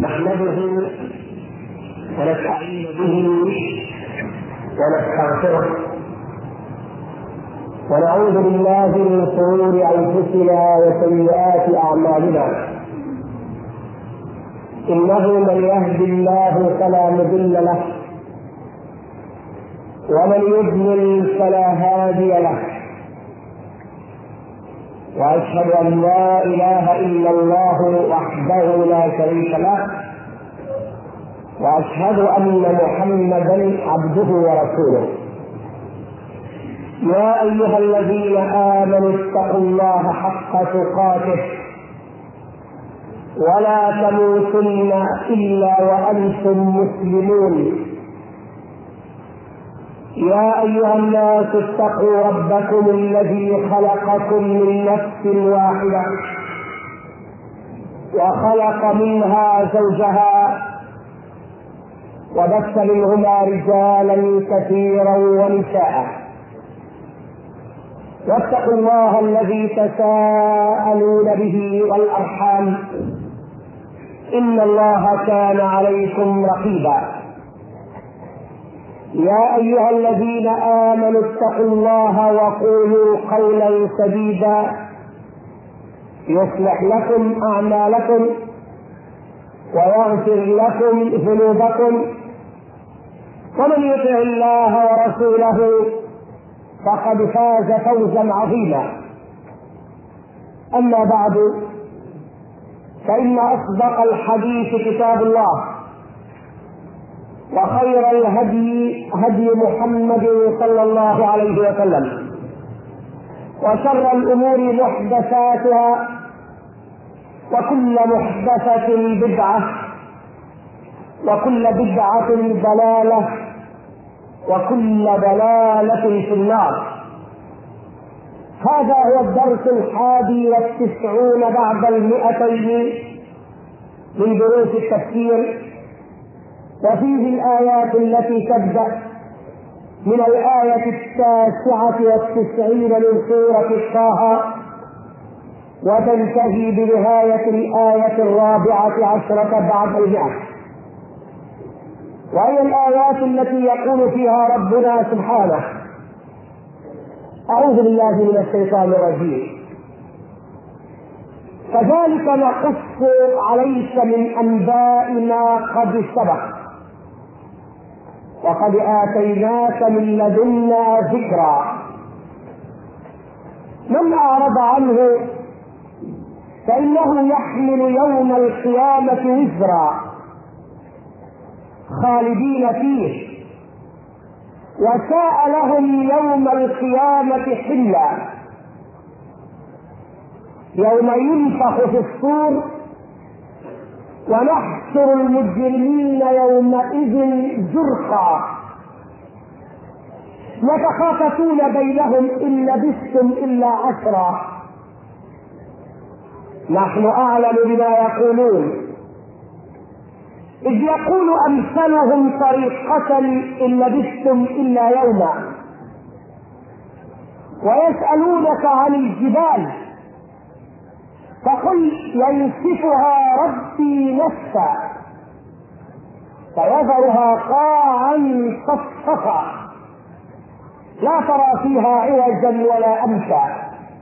نحمده ونستعين به ونستغفره ونعوذ بالله من شرور انفسنا وسيئات اعمالنا. انه من يهد الله فلا مضل له ومن يضلل فلا هادي له، واشهد ان لا اله الا الله وحده لا شريك له، واشهد ان محمدا عبده ورسوله. يا ايها الذين امنوا اتقوا الله حق تقاته ولا تموتن الا وانتم مسلمون. يا ايها الناس اتقوا ربكم الذي خلقكم من نفس واحده وخلق منها زوجها وبث منهما رجالا كثيرا ونساء، واتقوا الله الذي تساءلون به والارحام ان الله كان عليكم رقيبا. يا ايها الذين امنوا اتقوا الله وقولوا قولا سديدا يصلح لكم اعمالكم ويغفر لكم ذنوبكم، ومن يطع الله ورسوله فقد فاز فوزا عظيما. اما بعد، فان اصدق الحديث كتاب الله، وخير الهدي هدي محمد صلى الله عليه وسلم، وشر الامور محدثاتها، وكل محدثة بدعة، وكل بدعة ضلالة، وكل ضلالة في النار. هذا هو الدرس 91 بعد 200 من دروس التفسير، وفيه الآيات التي تبدأ من الآية 99 من سورة طه وتنتهي بنهاية الآية 14 بعد 100، وهي الآيات التي يقول فيها ربنا سبحانه: أعوذ بالله من الشيطان الرجيم. كذلك نقص عليك من أنباء ما قد سبق وقد آتيناك من لدنا ذكرا. من أعرض عنه فإنه يحمل يوم القيامة وزرا خالدين فيه، وساء لهم يوم القيامة حلا. يوم ينفخ في الصور ونحشر المجرمين يومئذ زرقا يتخافتون بينهم إن لبثتم إلا عشرا نحن أعلم بما يقولون إذ يقول أمثلهم طريقة إن لبثتم إلا يوما، ويسألونك عن الجبال فقل ينسفها ربي نسفا فيذرها قاعا صفصفا لا ترى فيها عوجا ولا أمتا.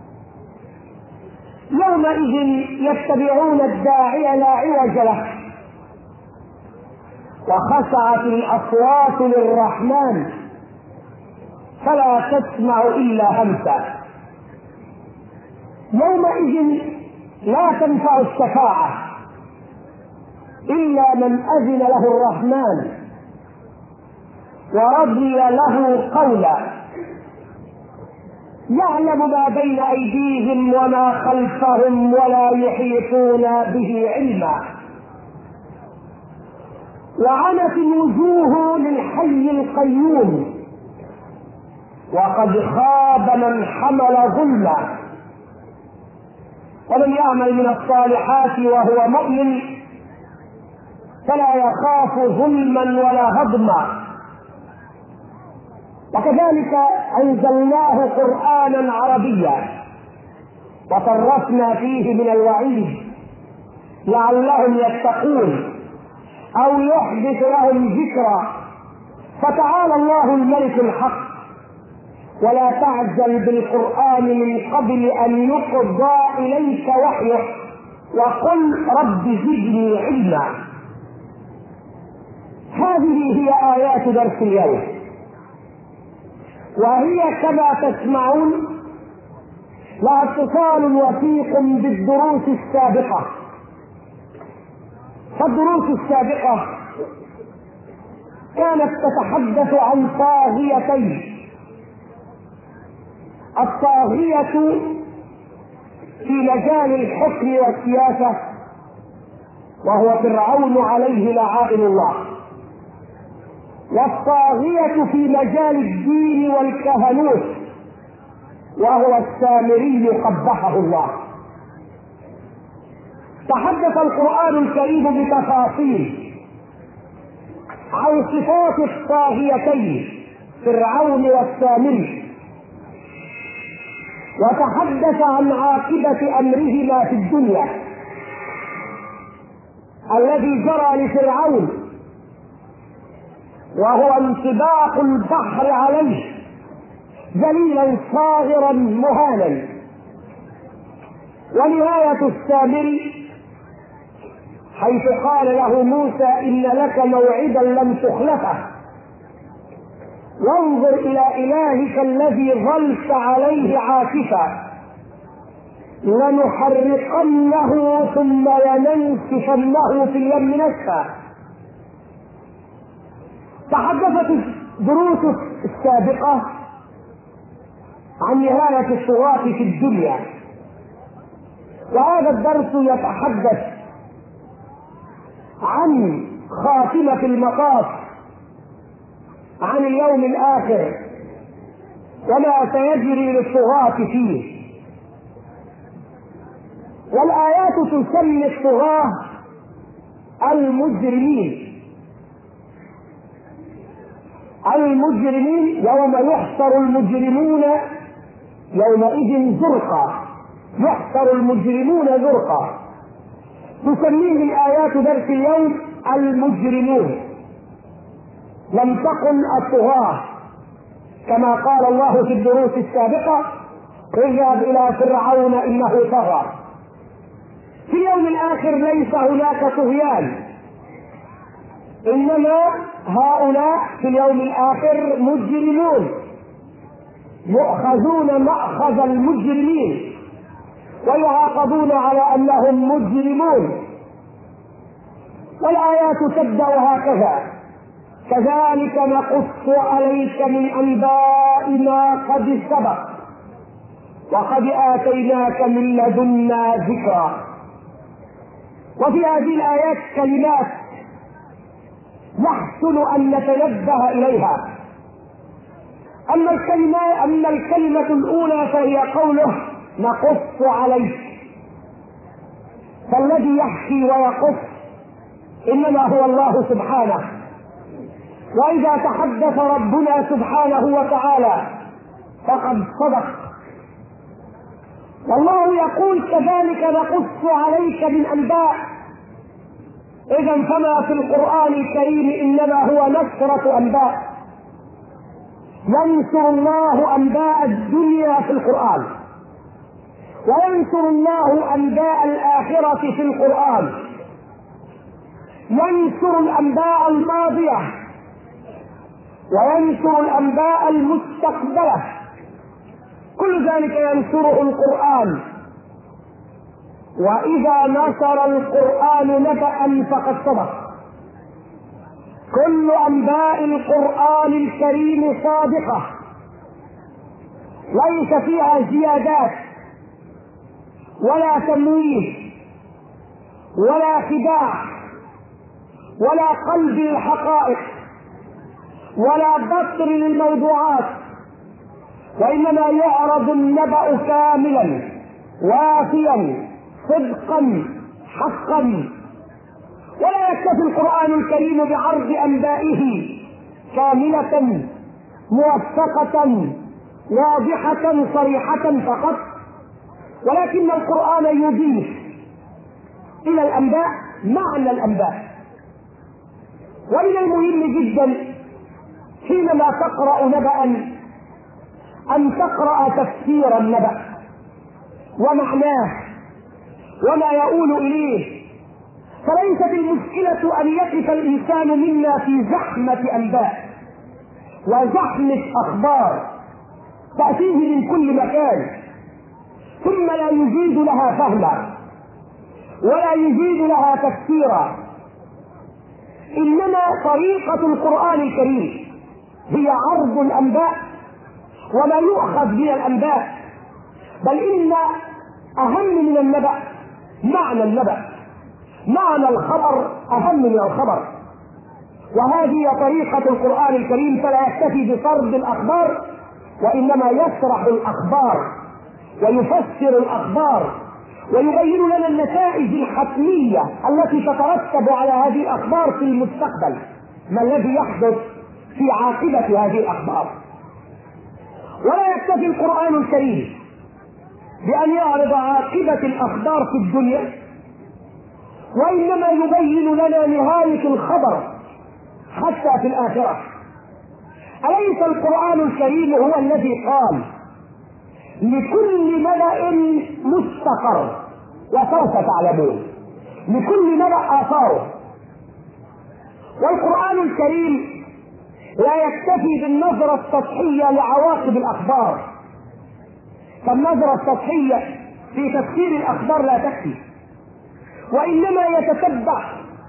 يومئذ يتبعون الداعي لا عوج له، وخشعت الأصوات للرحمن فلا تسمع إلا همسا. يومئذ لا تنفع الشفاعة إلا من أذن له الرحمن ورضي له قولا. يعلم ما بين أيديهم وما خلفهم ولا يحيطون به علما. وعنت الوجوه للحي القيوم وقد خاب من حمل ظلما. ومن يعمل من الصالحات وهو مؤمن فلا يخاف ظلما ولا هضما. وكذلك أنزلناه قرآنا عربيا وصرفنا فيه من الوعيد لعلهم يتقون أو يحدث لهم ذكرا. فتعالى الله الملك الحق، ولا تعجل بالقرآن من قبل أن يقضى إليك وحيه، وقل رب زدني علما. هذه هي آيات درس اليوم، وهي كما تسمعون لها اتصال وثيق بالدروس السابقة. فالدروس السابقة كانت تتحدث عن طاغيتين: الطاغية في مجال الحكم والسياسة وهو فرعون عليه لعائن الله، والطاغية في مجال الدين والكهنوت وهو السامري قبحه الله. تحدث القرآن الكريم بتفاصيل عن صفات الطاغيتين فرعون والسامري، وتحدث عن عاقبة أمرهما في الدنيا الذي جرى لفرعون، وهو انطباق البحر عليه ذليلا صاغرا مهانا، ونهاية السامري حيث قال له موسى: إن لك موعدا لم تخلفه، وانظر إلى إلهك الذي ظلت عليه عاكفا، لنحرقنه ثم لننسفنه في اليم نسفا. تحدثت الدروس السابقة عن نهاية الطغاة في الدنيا، وهذا الدرس يتحدث عن خاتمة المطاف، عن اليوم الآخر وما سيجري للطغاة فيه. والآيات تسمي الطغاة المجرمين. المجرمين يوم يحشر المجرمون يومئذ زرقا، يحشر المجرمون زرقا. تسميه الآيات درس اليوم المجرمون، لم تكن الطغاة كما قال الله في الدروس السابقة: اذهب إلى فرعون إنه طغى. في اليوم الآخر ليس هناك طغيان، إنما هؤلاء في اليوم الآخر مجرمون يؤخذون مأخذ المجرمين ويعاقبون على أنهم مجرمون. والآيات تبدأ هكذا: كذلك نقص عليك من أنباء ما قد سبق وقد آتيناك من لدنا ذكرا. وفي هذه الآيات كلمات يحسن أن نتنبه إليها. أما الكلمة الأولى فهي قوله نقص عليك، فالذي يحكي ويقص إنما هو الله سبحانه. وإذا تحدث ربنا سبحانه وتعالى فقد صدق، والله يقول: كذلك نقص عليك من أنباء. إذن فما في القرآن الكريم إنما هو نشرة أنباء. ينشر الله أنباء الدنيا في القرآن، وينشر الله أنباء الآخرة في القرآن، ينشر الأنباء الماضية وينشر الأنباء المستقبلة، كل ذلك ينشره القرآن. وإذا نشر القرآن نبأ فقد صدق. كل أنباء القرآن الكريم صادقة، ليس فيها زيادات ولا تمويه ولا خداع ولا قلب الحقائق ولا بطر للموضوعات، وإنما يعرض النبأ كاملا وافيا صدقا حقا. ولا يكتفي القرآن الكريم بعرض أنبائه كاملة موثقة واضحة صريحة فقط، ولكن القرآن يضيف إلى الأنباء معنى الأنباء، ومن المهم جدا حينما تقرأ نبأ أن تقرأ تفسير النبأ ومعناه وما يؤول إليه. فليست المشكلة أن يقف الإنسان منا في زحمة أنباء وزحمة أخبار تأتيه من كل مكان ثم لا يزيد لها فهما ولا يزيد لها تفسيرا. إنما طريقة القرآن الكريم هي عرض الأنباء وما يؤخذ من الأنباء، بل إن أهم من النبأ معنى النبأ، معنى الخبر أهم من الخبر. وهذه طريقة القرآن الكريم، فلا يكتفي بسرد الأخبار وإنما يشرح الأخبار ويفسر الأخبار ويبين لنا النتائج الحتمية التي تترتب على هذه الأخبار في المستقبل، ما الذي يحدث في عاقبة هذه الأخبار. ولا يكتفي القرآن الكريم بأن يعرض عاقبة الأخبار في الدنيا، وإنما يبين لنا نهاية الخبر حتى في الآخرة. أليس القرآن الكريم هو الذي قال لكل ملأ مستقر وسوف تعلمون، لكل ملأ آثاره. والقرآن الكريم لا يكتفي بالنظرة السطحية لعواقب الأخبار، فالنظرة السطحية في تفسير الأخبار لا تكفي، وإنما يتتبع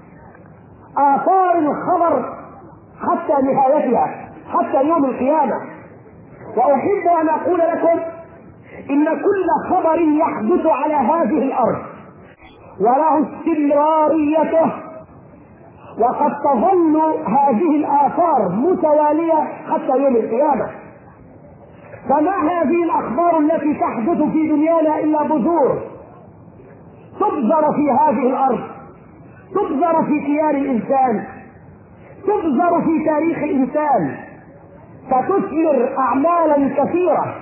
آثار الخبر حتى نهايتها، حتى يوم القيامة. وأحب أن أقول لكم إن كل خبر يحدث على هذه الأرض وله استمراريته، وقد تظل هذه الآثار متوالية حتى يوم القيامة. فما هذه الأخبار التي تحدث في دنيانا إلا بذور تبذر في هذه الأرض، تبذر في كيان الإنسان، تبذر في تاريخ الإنسان، فتثمر أعمالا كثيرة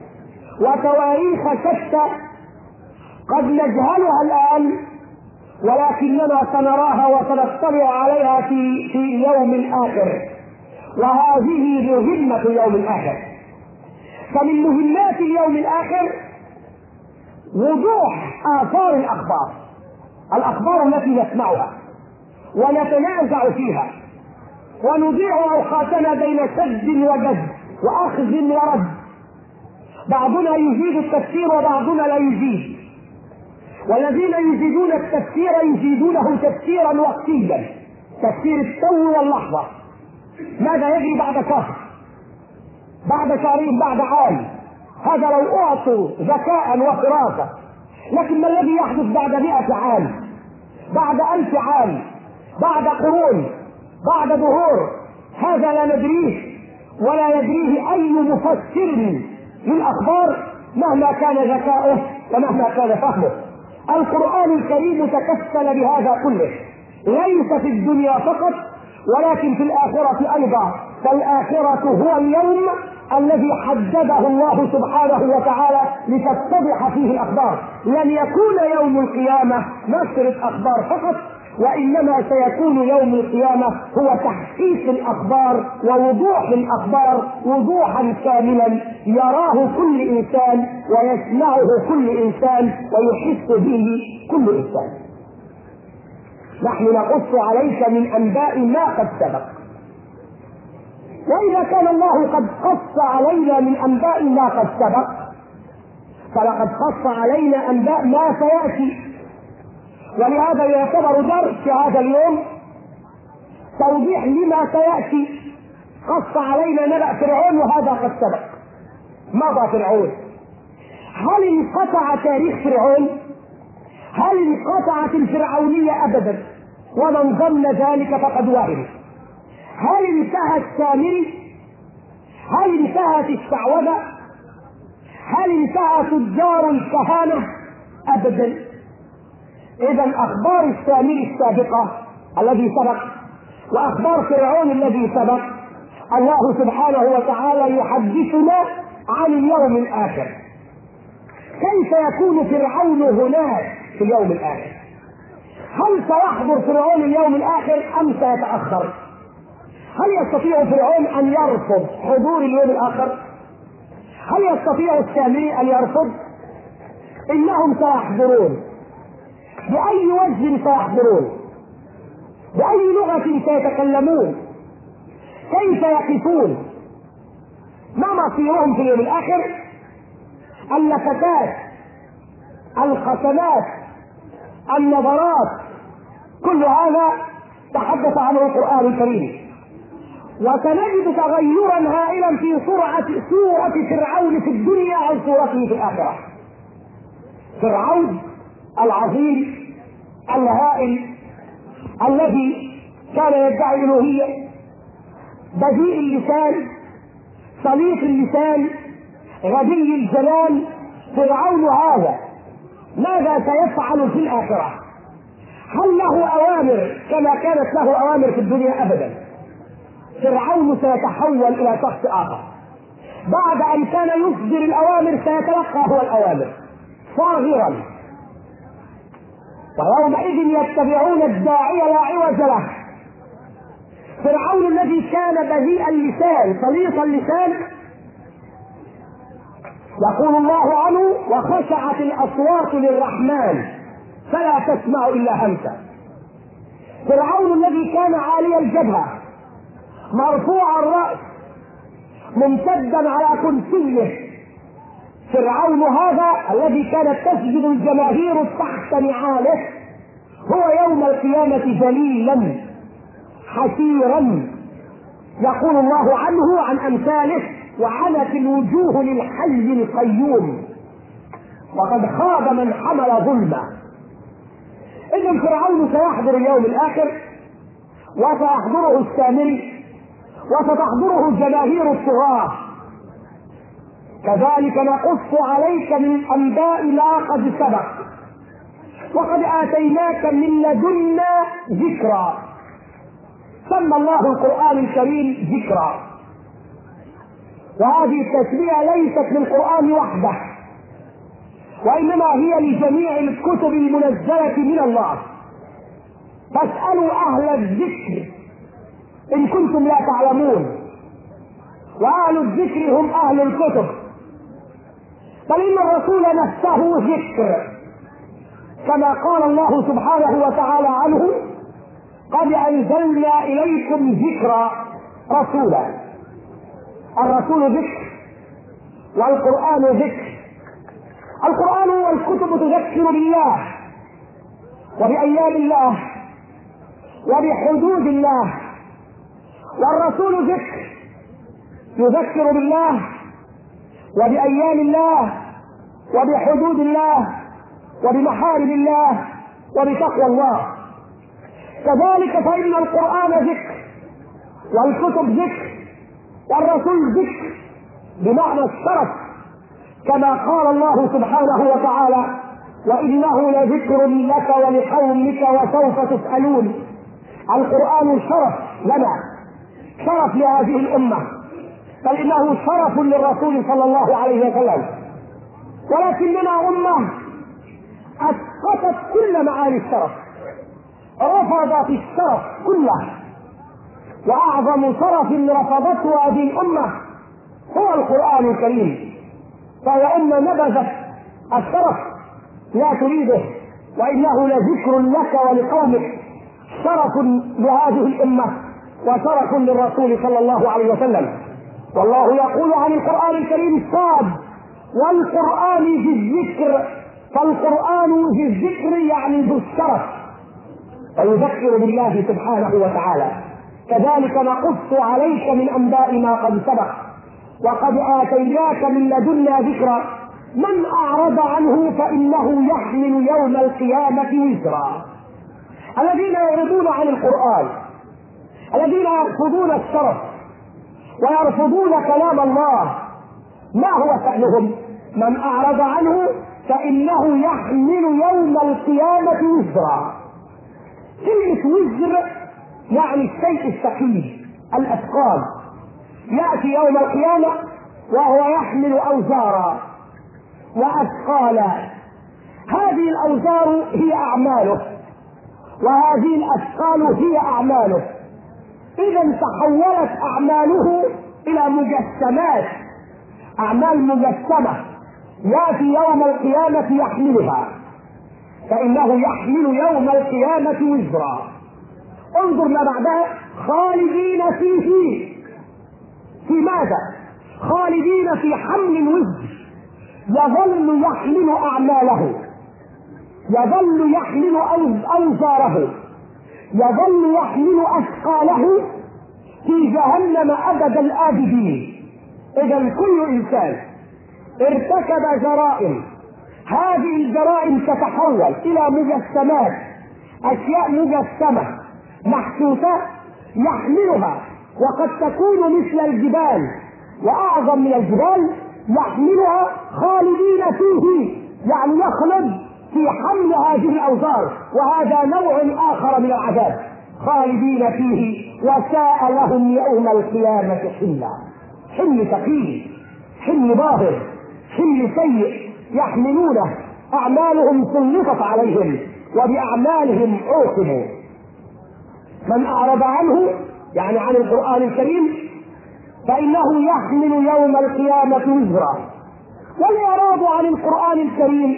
وتواريخ شتى قد نجهلها الآن، ولكننا سنراها وسنطلع عليها في يوم آخر، وهذه مهمة يوم الآخر. فمن مهمات اليوم الآخر وضوح آثار الأخبار التي نسمعها ونتنازع فيها ونضيع أوقاتنا بين سد وجد وأخذ ورد، بعضنا يزيد التفسير وبعضنا لا يزيد، والذين يزيدون التفسير يزيدونه تفسيرا وقتيا، تفسير التو واللحظة. ماذا يجري بعد شهر، بعد شهرين، بعد عام؟ هذا لو أعطوا ذكاء وفراسة. لكن ما الذي يحدث بعد 100 عام، بعد 1000 عام، بعد قرون، بعد دهور؟ هذا لا ندريه ولا يدريه أي مفسر للأخبار مهما كان ذكاؤه ومهما كان فهمه. القرآن الكريم تكفل بهذا كله، ليس في الدنيا فقط ولكن في الآخرة أيضا. فالآخرة هو اليوم الذي حدده الله سبحانه وتعالى لتتضح فيه الأخبار. لن يكون يوم القيامة نشر أخبار فقط، وإنما سيكون يوم القيامة هو تحقيق الأخبار ووضوح الأخبار وضوحا كاملا يراه كل إنسان ويسمعه كل إنسان ويحس به كل إنسان. نحن نقص عليك من أنباء ما قد سبق. وإذا كان الله قد قص علينا من أنباء ما قد سبق، فلقد قص علينا أنباء ما سيأتي. ولهذا يعتبر درس هذا اليوم توضيح لما سيأتي. قص علينا نبأ فرعون وهذا قد سبق، مضى فرعون. هل انقطع تاريخ فرعون؟ هل انقطعت الفرعونية؟ أبدا، ومن ظن ذلك فقد وهم. هل انتهى السامري؟ هل انتهت الشعوذة؟ هل انتهى تجار الكهانة؟ أبدا. إذا أخبار السامري السابقة الذي سبق وأخبار فرعون الذي سبق، الله سبحانه وتعالى يحدثنا عن اليوم الآخر. كيف يكون فرعون هناك في اليوم الآخر؟ هل سيحضر فرعون اليوم الآخر أم سيتأخر؟ هل يستطيع فرعون ان يرفض حضور اليوم الاخر؟ هل يستطيع السامري ان يرفض؟ انهم سيحضرون. باي وجه سيحضرون؟ باي لغه سيتكلمون؟ كيف يقفون؟ ما مصيرهم في اليوم الاخر؟ اللفتات، الخسمات، النظرات، كل هذا تحدث عنه القرآن الكريم. وسنجد تغيرا هائلا في صورة فرعون في الدنيا عن صورته في الآخرة. فرعون العظيم الهائل الذي كان يدعي الألوهية، بديء اللسان، صليق اللسان، غبي الجلال، فرعون هذا ماذا سيفعل في الآخرة؟ هل له أوامر كما كانت له أوامر في الدنيا؟ أبدا. فرعون سيتحول إلى شخص آخر. بعد أن كان يصدر الأوامر سيتلقى هو الأوامر صاغرا، ويومئذ يتبعون الداعي لا عوج له. فرعون الذي كان بذيء اللسان صليط اللسان يقول الله عنه: وخشعت الأصوات للرحمن فلا تسمع إلا همسا. فرعون الذي كان عالي الجبهة مرفوع الرأس ممتدا على كرسيه، فرعون هذا الذي كانت تسجد الجماهير تحت نعاله هو يوم القيامة ذليلا حسيرا. يقول الله عنه عن أمثاله: وعنت الوجوه للحي القيوم وقد خاب من حمل ظلما. إذن فرعون سيحضر اليوم الآخر، وسيحضره السامري، وستحضره جماهير الطغاة. كذلك نقص عليك من أنباء ما قد سبق، وقد آتيناك من لدنا ذكرا. سمى الله القرآن الكريم ذكرا، وهذه التسمية ليست للقرآن وحده، وإنما هي لجميع الكتب المنزلة من الله. فاسألوا أهل الذكر إن كنتم لا تعلمون، وأهل الذكر هم أهل الكتب. بل إن الرسول نفسه ذكر، كما قال الله سبحانه وتعالى عنه: قد أنزلنا إليكم ذكرا رسولا. الرسول ذكر والقرآن ذكر. القرآن والكتب تذكر بالله وبأيام الله وبحدود الله، والرسول ذكر يذكر بالله وبأيام الله وبحدود الله وبمحارم الله وبتقوى الله. كذلك فإن القرآن ذكر والكتب ذكر والرسول ذكر بمعنى الشرف، كما قال الله سبحانه وتعالى: وإنه لذكر لك ولقومك وسوف تسألون. القرآن شرف لنا، شرف لهذه الأمة، بل إنه شرف للرسول صلى الله عليه وسلم. ولكننا أمة أسقطت كل معاني الشرف، رفضت الشرف كله، وأعظم شرف رفضته هذه الأمة هو القرآن الكريم. فهي أمة نبذت الشرف لا تريده، وإنه لذكر لك ولقومك، شرف لهذه الأمة وشرف للرسول صلى الله عليه وسلم. والله يقول عن القرآن الكريم: صاد والقرآن ذي الذكر. فالقرآن ذي الذكر يعني ذو الشرف، ويذكر بالله سبحانه وتعالى. كذلك نقص عليك من أنباء ما قد سبق، وقد آتيناك من لدنا ذكرا. من أعرض عنه فإنه يحمل يوم القيامة وزرا. الذين يعرضون عن القرآن، الذين يرفضون الشرف ويرفضون كلام الله، ما هو شأنهم؟ من أعرض عنه فإنه يحمل يوم القيامة وزرا. كلمة وزر يعني الشيء الثقيل، الأثقال. يأتي يوم القيامة وهو يحمل أوزارا وأثقالا. هذه الأوزار هي أعماله، وهذه الأثقال هي أعماله. إذا تحولت أعماله إلى مجسمات، أعمال مجسمة يأتي يوم القيامة يحملها، فإنه يحمل يوم القيامة وزرا. انظر ما بعدها: خالدين فيه. في ماذا؟ خالدين في حمل الوزر، يظل يحمل أعماله، يظل يحمل أوزاره، يظل يحمل أثقاله في جهنم أبد الآبدين. إذا كل إنسان ارتكب جرائم، هذه الجرائم تتحول إلى مجسمات، أشياء مجسمة محسوسة يحملها، وقد تكون مثل الجبال وأعظم من الجبال، يحملها خالدين فيه، يعني يخلد في حمل هذه الأوزار، وهذا نوع آخر من العذاب. خالدين فيه وساء لهم يوم القيامة حملا. حمل ثقيل، حمل باهظ، حمل سيء يحملونه، أعمالهم سلطت عليهم وبأعمالهم عوقبوا. من أعرض عنه يعني عن القرآن الكريم فإنه يحمل يوم القيامة وزرا. والإعراض عن القرآن الكريم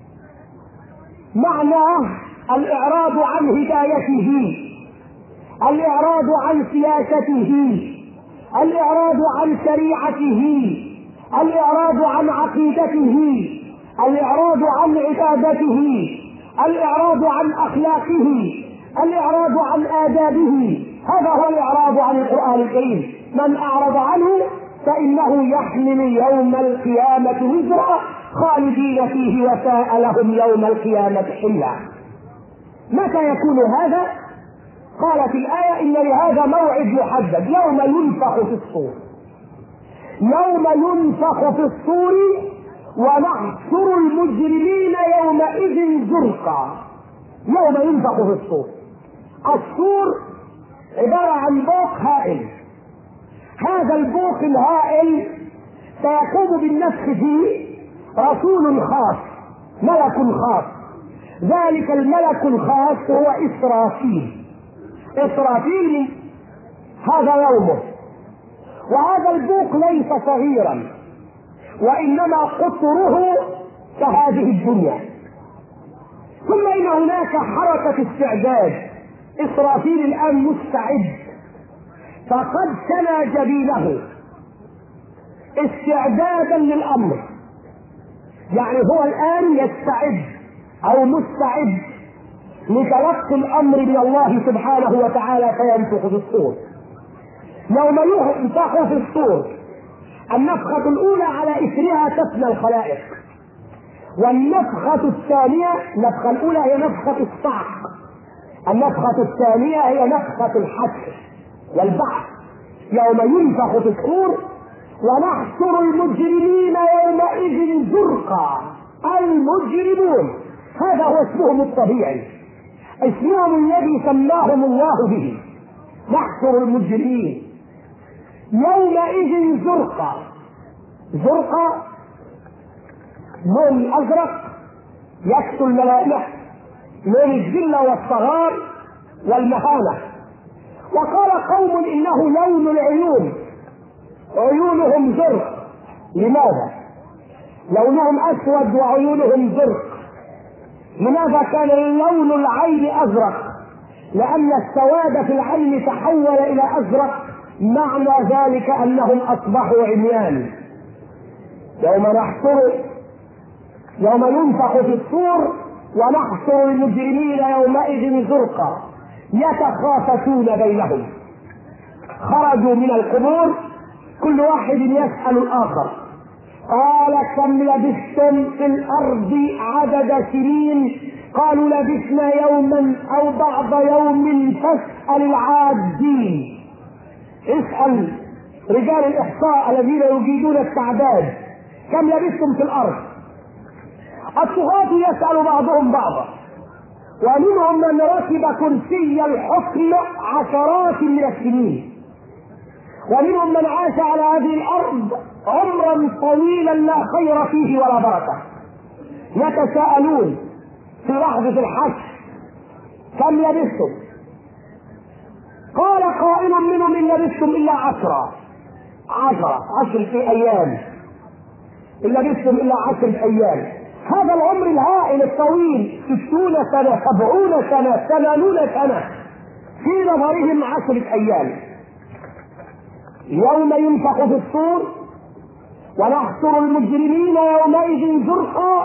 معناه الإعراض عن هدايته، الإعراض عن سياسته، الإعراض عن شريعته، الإعراض عن عقيدته، الإعراض عن عبادته، الإعراض عن أخلاقه، الإعراض عن آدابه. هذا هو الإعراض عن القرآن الكريم. من أعرض عنه فإنه يحمل يوم القيامة وزرا خالدين فيه وساء لهم يوم القيامة حملا. متى يكون هذا؟ قالت الآية: إن لهذا موعد محدد، يوم ينفخ في الصور. يوم ينفخ في الصور ونحشر المجرمين يومئذ زرقا. يوم ينفخ في الصور. الصور عبارة عن بوق هائل، هذا البوق الهائل سيقوم بالنفخ فيه رسول خاص، ملك خاص. ذلك الملك الخاص هو إسرافيل. إسرافيل هذا يومه. وهذا البوق ليس صغيرا، وإنما قطره كهذه الدنيا. ثم إن هناك حركة استعداد. إسرافيل الآن مستعد، فقد سنى جبينه استعدادا للأمر، يعني هو الآن يستعد أو مستعد لتلقي الأمر من الله سبحانه وتعالى فينفخ في الصور. يوم ينفخ في الصور النفخة الأولى على إثرها تفنى الخلائق، والنفخة الثانية، النفخة الأولى هي نفخة الصعق، النفخة الثانية هي نفخة الحشر والبعث. يوم ينفخ في الصور ونحشر المجرمين يومئذ زرقا. المجرمون هذا هو اسمهم الطبيعي، اسمهم الذي سماهم الله به. نحشر المجرمين يومئذ زرقا. زرقا لون أزرق يكسو الملائكة، لون الذلة والصغار والمهانة. وقال قوم إنه لون العيون، عيونهم زرق. لماذا؟ لونهم أسود وعيونهم زرق. لماذا كان لون العين أزرق؟ لأن السواد في العين تحول إلى أزرق، معنى ذلك أنهم أصبحوا عميان. يوم ينفخ في الصور ونحشر المجرمين يومئذ زرقا يتخافتون بينهم. خرجوا من القبور كل واحد يسأل الآخر: قال كم لبثتم في الأرض عدد سنين؟ قالوا لبثنا يوما أو بعض يوم فاسأل العادين. اسأل رجال الإحصاء الذين يجيدون التعداد كم لبثتم في الأرض. الطغاة يسأل بعضهم بعضا، ومنهم من ركب كرسي الحكم عشرات من السنين، ومنهم من عاش على هذه الأرض عمرا طويلا لا خير فيه ولا بركة. يتساءلون في لحظة الحشر: كم لبثتم؟ قال قائل منهم إن لبثتم إلا 10 أيام، إن لبثتم إلا 10 أيام. هذا العمر الهائل الطويل، 60 سنة 70 سنة 80 سنة، في نظرهم 10 أيام. يوم ينفخ في الصور ونحشر المجرمين يومئذ زرقا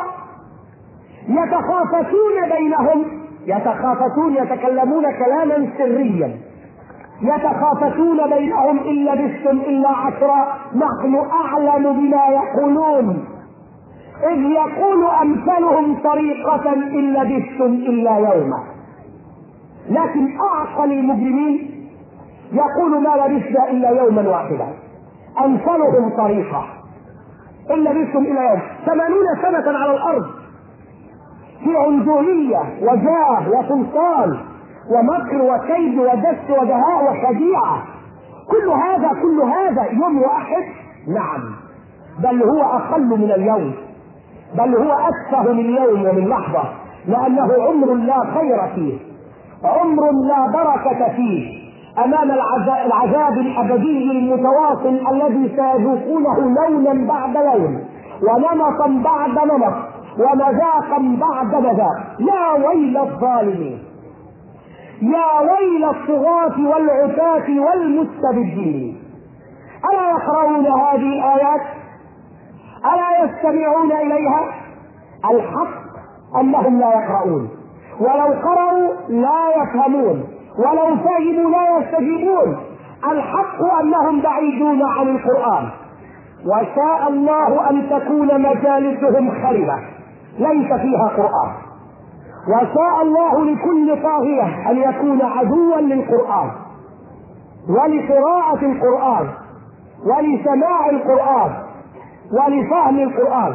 يتخافتون بينهم، يتكلمون كلاما سريا، يتخافتون بينهم إن لبثتم إلا 10 نحن أعلم بما يقولون، إذ يقول أمثلهم طريقة إن لبثتم إلا يوما. لكن أعقل المجرمين يقول ما لبثنا إلا يوما واحدا، أمثلهم طريقة إن لبثتم إلا يوم. 80 سنة على الأرض في عنجولية وجاه وسلطان ومكر وكيد ودس ودهاء وخديعة، كل هذا يوم واحد؟ نعم، بل هو أقل من اليوم، بل هو أتفه من يوم ومن لحظة، لأنه عمر لا خير فيه، عمر لا بركة فيه، أمام العذاب الأبدي المتواصل الذي سيذوقونه لونا بعد لون ونمطا بعد نمط ومذاقا بعد مذاق. يا ويل الظالمين، يا ويل الطغاة والعتاة والمستبدين. ألا يقرؤون هذه الآيات؟ ألا يستمعون إليها؟ الحق أنهم لا يقرؤون، ولو قرأوا لا يفهمون، ولو فهموا لا يستجيبون. الحق أنهم بعيدون عن القرآن، وشاء الله أن تكون مجالسهم خربة ليس فيها قرآن، وشاء الله لكل طاغية أن يكون عدوا للقرآن ولقراءة القرآن ولسماع القرآن ولفهم القرآن.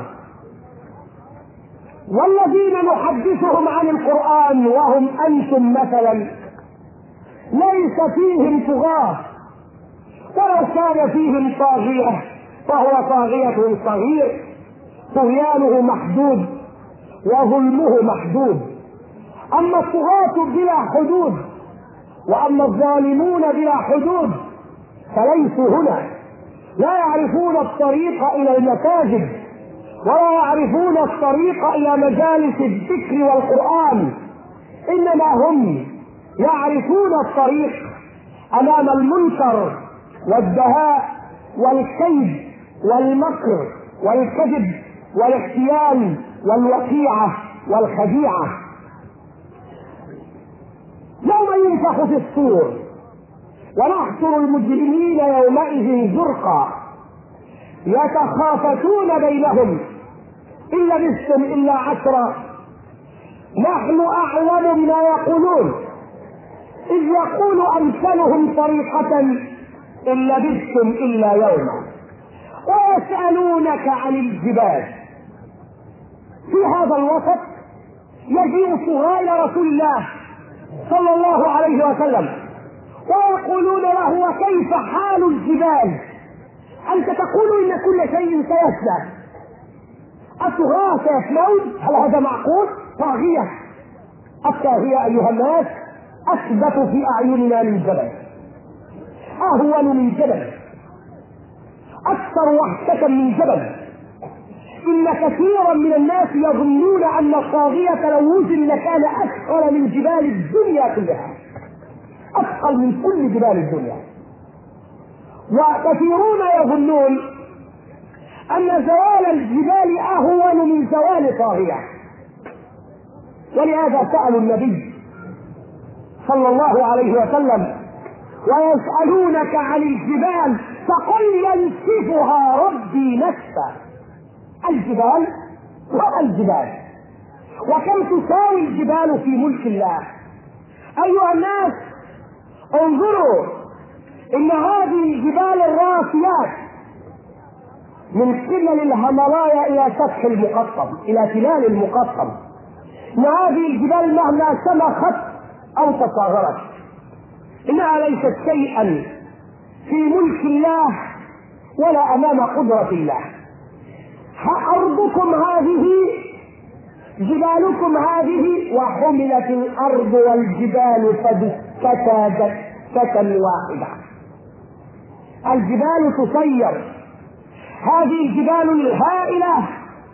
والذين نحدثهم عن القرآن وهم أنتم مثلا ليس فيهم طغاة، ولو كان فيهم طاغية فهو طاغية صغير، طغيانه محدود وظلمه محدود. أما الطغاة بلا حدود وأما الظالمون بلا حدود فليسوا هنا، لا يعرفون الطريق إلى المساجد ولا يعرفون الطريق إلى مجالس الذكر والقرآن، إنما هم يعرفون الطريق أمام المنكر والدهاء والكيد والمكر والكذب والاحتيال والوقيعة والخديعة. يوم ينفخ في الصور ونحشر المجرمين يومئذ زرقا يتخافتون بينهم إن لبثتم إلا 10 نحن أعلم بما يقولون، إذ يقول أمثلهم طريقة إن لبثتم إلا يوما. ويسألونك عن الجبال. في هذا الوسط يجيء الصغار إلى رسول الله صلى الله عليه وسلم ويقولون له وكيف حال الجبال؟ أنت تقول إن كل شيء سيفنى، الصغار سيفنون؟ هل هذا معقول؟ طاغية. الطاغية أيها الناس أثبت في أعيننا من جبل، أهون من جبل، أكثر وحشة من جبل. إن كثيرا من الناس يظنون أن الطاغية لو وجد لكان أثقل من جبال الدنيا كلها، أثقل من كل جبال الدنيا. وكثيرون يظنون أن زوال الجبال أهون من زوال طاغية، ولهذا سألوا النبي صلى الله عليه وسلم ويسألونك عن الجبال فقل ينسفها ربي نسفا. الجبال والجبال، وكم تساوي الجبال في ملك الله. أيها الناس انظروا، إن هذه الجبال الراسيات من قمم الهيمالايا إلى سفح المقطم إلى تلال المقطم، إن هذه الجبال مهما سمخت أو تصاغرت إنها ليست شيئا في ملك الله ولا أمام قدرة الله. أرضكم هذه، جبالكم هذه، وحملت الأرض والجبال فدكتا دكة واحدة. الجبال تسير، هذه الجبال الهائلة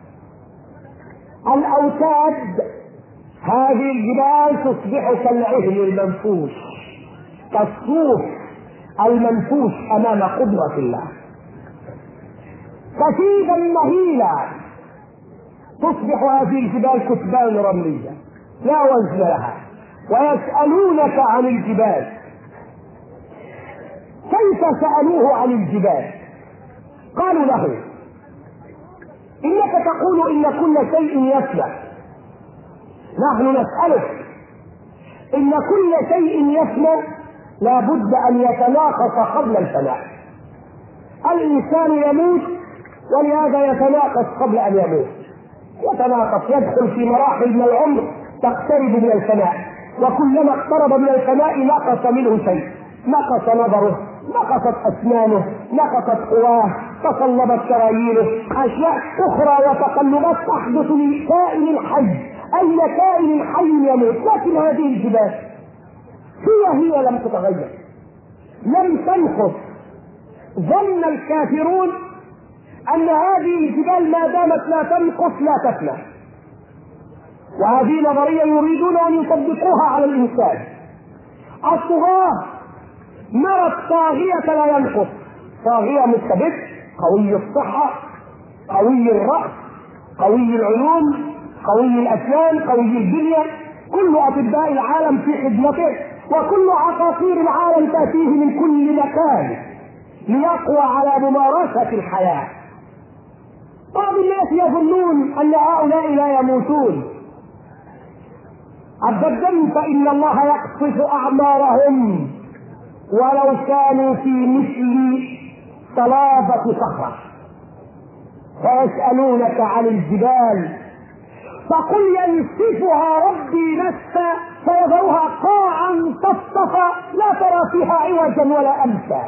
الأوتاد، هذه الجبال تصبح كالعهن المنفوش، كالصوف المنفوش أمام قدرة الله، كثيبا مهيلا. تصبح هذه الجبال كتبان رملية لا وزن لها. ويسألونك عن الجبال، كيف سألوه عن الجبال؟ قالوا له إنك تقول إن كل شيء يفنى. نحن نسألك إن كل شيء يفنى لا بد أن يتناقص قبل الفناء. الإنسان يموت ولهذا يتناقص قبل أن يموت، يتناقص، يدخل في مراحل من العمر تقترب من الفناء، وكلما اقترب من الفناء نقص منه شيء، نقص نظره، نقصت أسنانه، نقصت قواه، تصلبت شرايينه، أشياء أخرى وتقلبات تحدث لكائن حي. أي كائن حي يموت، لكن هذه الجبال هي لم تتغير، لم تنقص. ظن الكافرون أن هذه الجبال ما دامت لا تنقص لا تفنى، وهذه نظرية يريدون أن يطبقوها على الإنسان. الطغاة نرى الطاغية لا ينقص، طاغية مستبد، قوي الصحة، قوي الرأس، قوي العلوم، قوي الأسنان، قوي البنية، كل أطباء العالم في خدمته، وكل عقاقير العالم تأتيه من كل مكان ليقوى على ممارسة الحياة. بعض الناس يظنون أن هؤلاء لا يموتون، أبدا، فإن الله يقصف أعمارهم ولو كانوا في مثل صلابة صخرة. ويسألونك عن الجبال فقل ينسفها ربي نسفا فيذرها قاعا صفصفا لا ترى فيها عوجا ولا أمتا.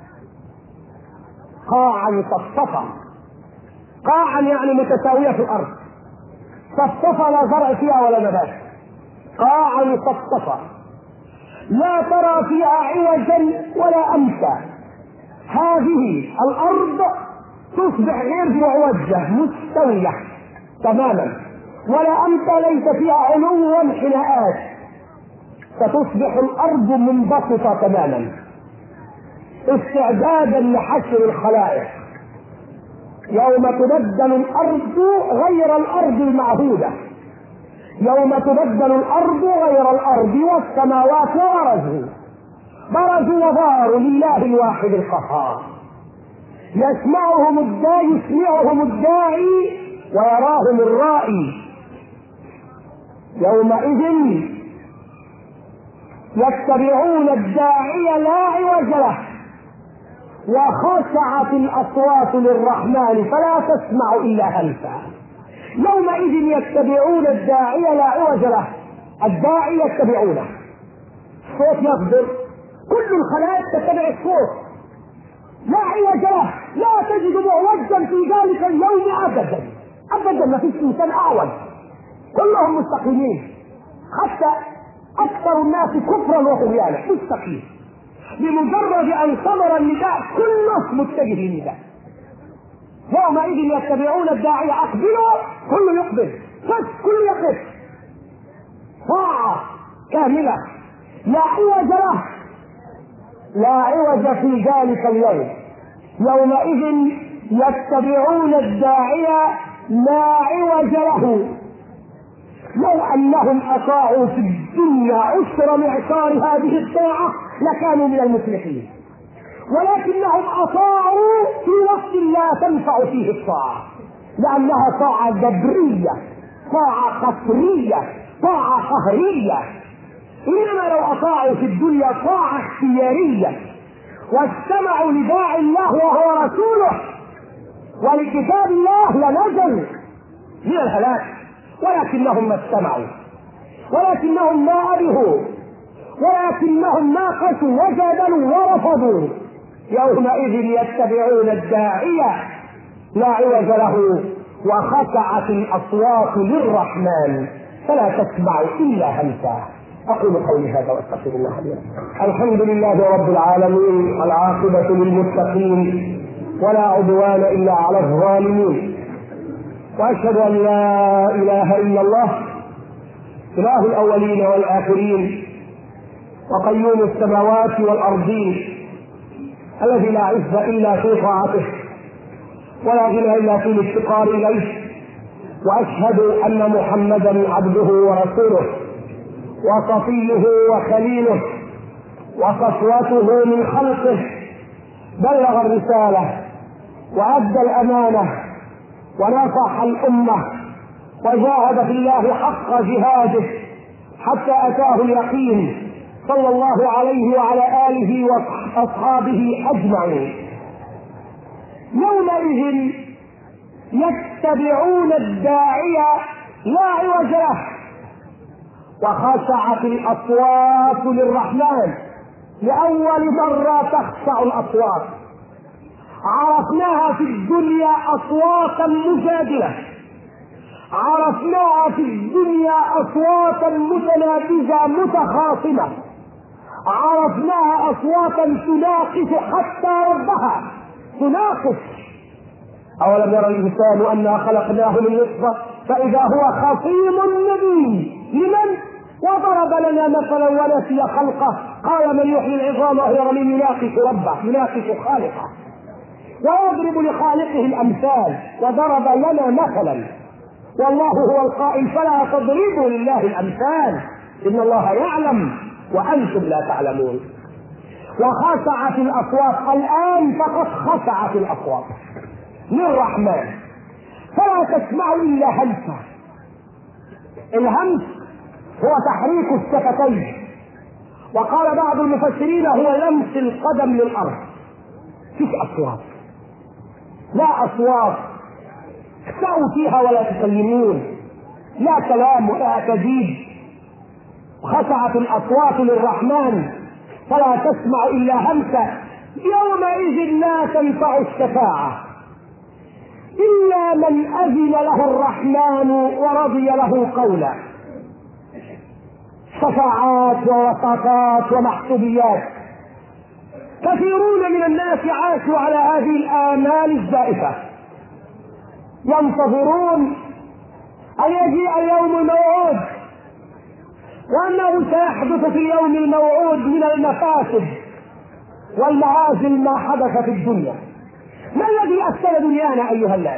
قاعا صفصفا، قاعا يعني متساوية في الأرض، صفصفا لا زرع فيها ولا نبات، قاعا صفصفا لا ترى فيها عوجا ولا أمتا. هذه الأرض تصبح غير معوجة، مستوية تماما، ولا أمتا، ليس فيها علو وانحناءات، فتصبح الأرض منبسطة تماما استعدادا لحشر الخلائق. يوم تبدل الأرض غير الأرض المعهودة، يوم تبدل الأرض غير الأرض والسماوات برزوا وظهروا لله الواحد القهار. يسمعهم الداعي ويراهم الرائي. يومئذ يتبعون الداعي لا عوج له وخشعت الأصوات للرحمن فلا تسمع إلا همسا. يومئذ يتبعون الداعي لا عوج له، الداعي يتبعونه، الصوت يصدر، كل الخلائق تتبع الصوت، لا عوج له، لا تجد معوجا في ذلك اليوم أبدا، ما فيش إنسان أعوج، كلهم مستقيمين، حتى أكثر الناس كفرا وطغيانا مستقيم، بمجرد أن صدر النداء كله متجه للنداء. يومئذ يتبعون الداعي أقبلوا، كل يقبل، كل يقف، طاعة كاملة لا عوج له، لا عوج في ذلك اليوم. يومئذ يتبعون الداعي لا عوج له. لو أنهم أطاعوا في الدنيا عشر معشار هذه الطاعة لكانوا من المفلحين، ولكنهم أطاعوا في وقت لا تنفع فيه الطاعة، لأنها طاعة جبرية، طاعة قسرية، طاعة قهرية. إنما لو أطاعوا في الدنيا طاعة اختيارية واستمعوا لداعي الله وهو رسوله ولكتاب الله لنجوا من الهلاك، ولكنهم ما استمعوا، ولكنهم ما أبهوا، ولكنهم ناقشوا وجادلوا ورفضوا. يومئذ يتبعون الداعي لا عوج له وخشعت الأصوات للرحمن فلا تسمع إلا همسا. أقول قولي هذا وأستغفر الله لي. الحمد لله رب العالمين، العاقبة للمتقين ولا عدوان إلا على الظالمين، وأشهد أن لا إله إلا الله إله الأولين والآخرين وقيوم السماوات والأرضين، الذي لا عز إلا في طاعته ولا غنى إلا في الافتقار إليه. وأشهد أن محمدا عبده ورسوله وصفيه وخليله وصفوته من خلقه، بلغ الرسالة وأدى الأمانة ونصح الأمة وجاهد في الله حق جهاده حتى أتاه اليقين، صلى الله عليه وعلى آله وأصحابه أجمعين. يومئذ يتبعون الداعية لا عوج له، وخشعت الأصوات للرحمن، لأول مرة تخشع الأصوات. عرفناها في الدنيا أصواتا مجادلة، عرفناها في الدنيا أصواتا متنافسة متخاصمة، عرفناها أصواتا تناقش حتى ربها، تناقش. أولم يرى الإنسان أنا خلقناه من نطفة فإذا هو خصيم مبين. لمن؟ وضرب لنا مثلا ونسي خلقه، قال من يحيي العظام وهي رميم، يناقش ربه، يناقش خالقه، ويضرب لخالقه الأمثال، وضرب لنا مثلا، والله هو القائل فلا تضربوا لله الأمثال إن الله يعلم وأنتم لا تعلمون. وخشعت الأصوات، الآن فقط خشعت الأصوات للرحمن، فلا تسمع إلا همسا. الهمس هو تحريك الشفتين، وقال بعض المفسرين هو لمس القدم للأرض. فيش أصوات، لا أصوات اخسأوا فيها ولا تكلمون، لا كلام ولا تجيب. خشعت الأصوات للرحمن فلا تسمع إلا همسا. يومئذ لا تنفع الشفاعة إلا من أذن له الرحمن ورضي له قولا. شفاعات ووساطات ومحسوبيات، كثيرون من الناس عاشوا على هذه الآمال الزائفة، ينتظرون أن يجيء اليوم الموعود، وأنه سيحدث في اليوم الموعود من المفاسد والمعازل ما حدث في الدنيا. ما الذي أفسد دنيانا أيها الناس؟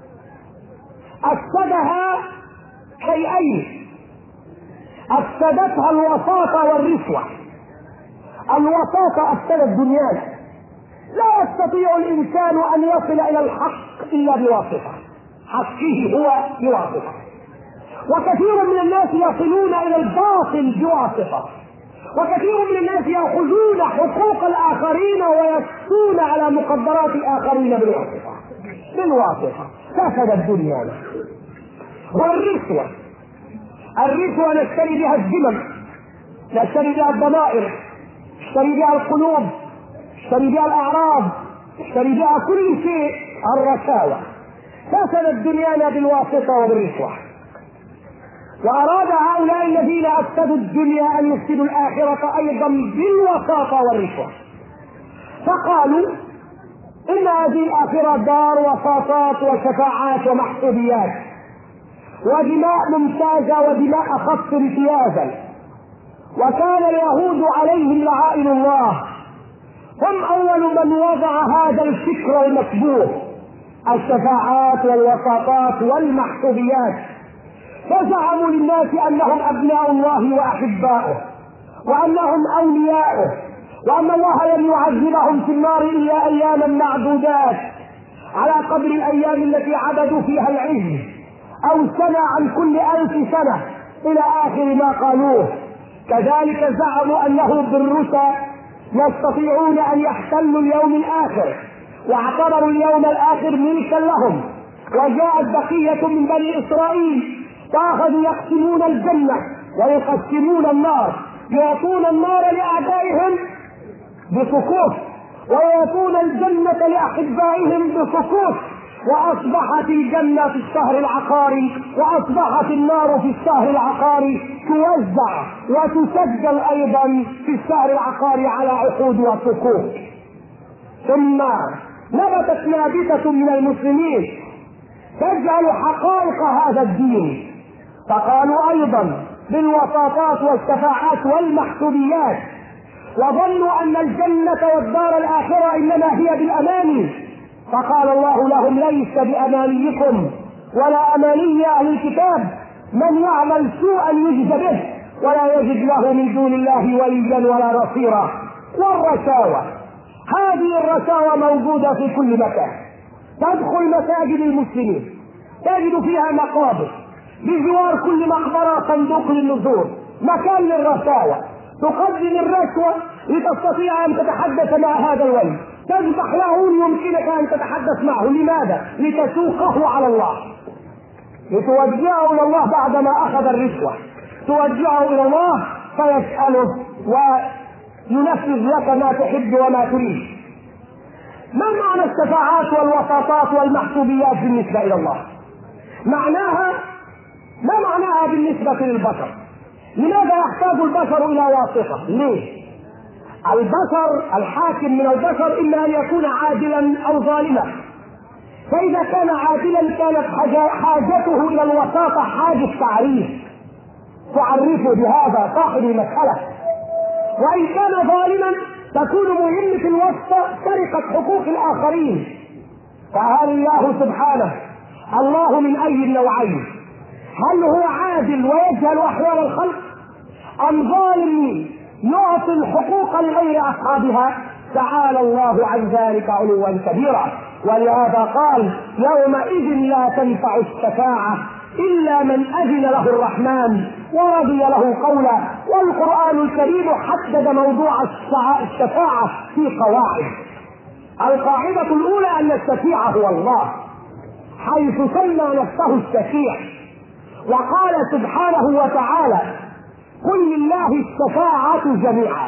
أفسدها شيئين، أفسدتها الوساطة والرشوة. الوساطة أفسدت دنيانا، لا يستطيع الإنسان أن يصل إلى الحق إلا بواسطة، حقه هو بواسطة. وكثير من الناس يصلون إلى الباطل بواسطة، وكثير من الناس يأخذون حقوق الآخرين ويسكون على مقدرات الآخرين بالواسطة. فسدت دنيانا. والرشوة، الرشوة نشتري بها الذمم، نشتري بها الضمائر، نشتري بها القلوب، نشتري بها الأعراض، نشتري بها كل شيء. الرشاوى فسدت دنيانا بالواسطة وبالرشوة. وأراد هؤلاء الذين أفسدوا الدنيا أن يفسدوا الآخرة أيضا بالوساطة والرشوة، فقالوا إن هذه الآخرة دار وساطات وشفاعات ومحسوبيات ودماء ممتازة ودماء أخف امتيازا. وكان اليهود عليهم لعائن الله، هم أول من وضع هذا الفكر المشبوه، الشفاعات والوساطات والمحسوبيات، فزعموا للناس أنهم أبناء الله وأحباؤه وأنهم أولياؤه، وأن الله لن يعذبهم في النار إلا أياما معدودات على قدر الأيام التي عددوا فيها العز، أو سنة عن كل 1000 سنة إلى آخر ما قالوه. كذلك زعموا أنه بالرشا يستطيعون أن يحتلوا اليوم الآخر، واعتبروا اليوم الآخر ملكا لهم. وجاءت بقية من بني إسرائيل فأخذوا يقسمون الجنة ويقسمون النار، يعطون النار لأعدائهم بصفوف ويعطون الجنة لأحبائهم بصفوف. وأصبحت الجنة في الشهر العقاري، وأصبحت النار في الشهر العقاري، توزع وتسجل أيضا في الشهر العقاري على عقود وصكوك. ثم نبتت نابتة من المسلمين تجعل حقائق هذا الدين، فقالوا أيضا بالوساطات والشفاعات والمحسوبيات، وظنوا أن الجنة والدار الآخرة إنما هي بالأماني، فقال الله لهم ليس بأمانيكم ولا أماني أهل الكتاب، من يعمل سوءا يجز به ولا يجد له من دون الله وليا ولا نصيرا. والرشاوى، هذه الرشاوى موجودة في كل مكان. تدخل مساجد المسلمين تجد فيها مقابر، بجوار كل مقبرة صندوق للنذور، مكان للرشاوى. تقدم الرشوة لتستطيع أن تتحدث مع هذا الولي، تذبح له يمكنك أن تتحدث معه. لماذا؟ لتسوقه على الله، لتوجهه إلى الله. بعدما أخذ الرشوة توجهه إلى الله فيسأله وينفذ لك ما تحب وما تريد. ما معنى الشفاعات والوساطات والمحسوبيات بالنسبة إلى الله؟ ما معناها بالنسبة للبشر؟ لماذا يحتاج البشر إلى واسطة؟ ليه؟ البشر، الحاكم من البشر إما أن يكون عادلا أو ظالما، فإذا كان عادلا كانت حاجته إلى الوساطة حاجة تعريف تعرفه بهذا صاحب المسألة، وإن كان ظالما تكون مهمة الوسطة سرقة حقوق الآخرين. فهل الله سبحانه الله من أي النوعين؟ هل هو عادل ويجهل أحوال الخلق، أم ظالم يعطي الحقوق لغير أصحابها؟ تعالى الله عن ذلك علوا كبيرا. ولهذا قال يومئذ لا تنفع الشفاعة إلا من أذن له الرحمن ورضي له قولا. والقرآن الكريم حدد موضوع الشفاعة في قواعد. القاعدة الأولى أن الشفيع هو الله، حيث سمى نفسه الشفيع وقال سبحانه وتعالى قل لله الشفاعة جميعا.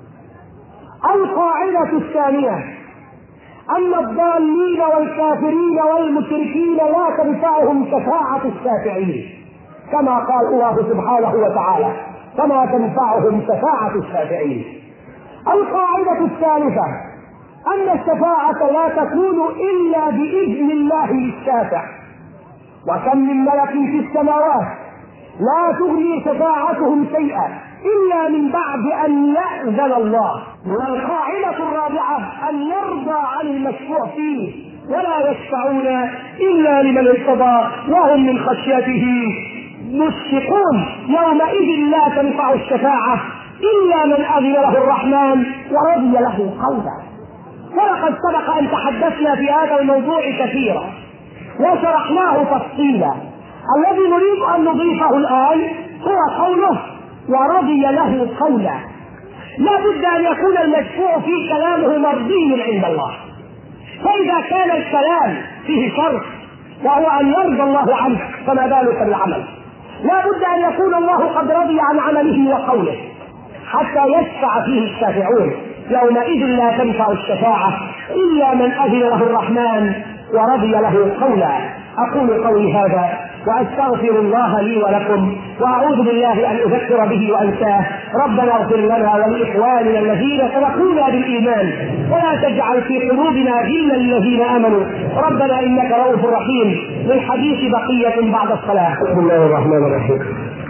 القاعدة الثانية أن الضالين والكافرين والمشركين لا تنفعهم شفاعة الشافعين، كما قال الله سبحانه وتعالى كما تنفعهم شفاعة الشافعين. القاعدة الثالثة أن الشفاعة لا تكون إلا بإذن الله للشافع، وكم من ملك في السماوات لا تغني شفاعتهم شيئا إلا من بعد أن يأذن الله. والقاعدة الرابعة أن يرضى عن المشروع فيه، ولا يشفعون إلا لمن ارتضى وهم من خشيته مشفقون. يومئذ لا تنفع الشفاعة إلا من أذن له الرحمن ورضي له قولا. ولقد سبق أن تحدثنا في هذا الموضوع كثيرا وشرحناه تفصيلا. الذي نريد أن نضيفه الآن هو قوله ورضي له قولا. لا بد أن يكون المشفوع في كلامه مرضي عند الله، فإذا كان الكلام فيه شرط وهو أن يرضى الله عنه فما بالك بالعمل. لا بد أن يكون الله قد رضي عن عمله وقوله حتى يشفع فيه الشافعون. يومئذ لا تنفع الشفاعة إلا من أذن له الرحمن ورضي له قولا. أقول قولي هذا وأستغفر الله لي ولكم، وأعوذ بالله أن أذكر به وأنساه. ربنا اغفر لنا ولإخواننا الذين سبقونا بالإيمان ولا تجعل في قلوبنا غلا للذين آمنوا ربنا إنك رؤوف رحيم. للحديث بقية بعد الصلاة. بسم الله الرحمن الرحيم.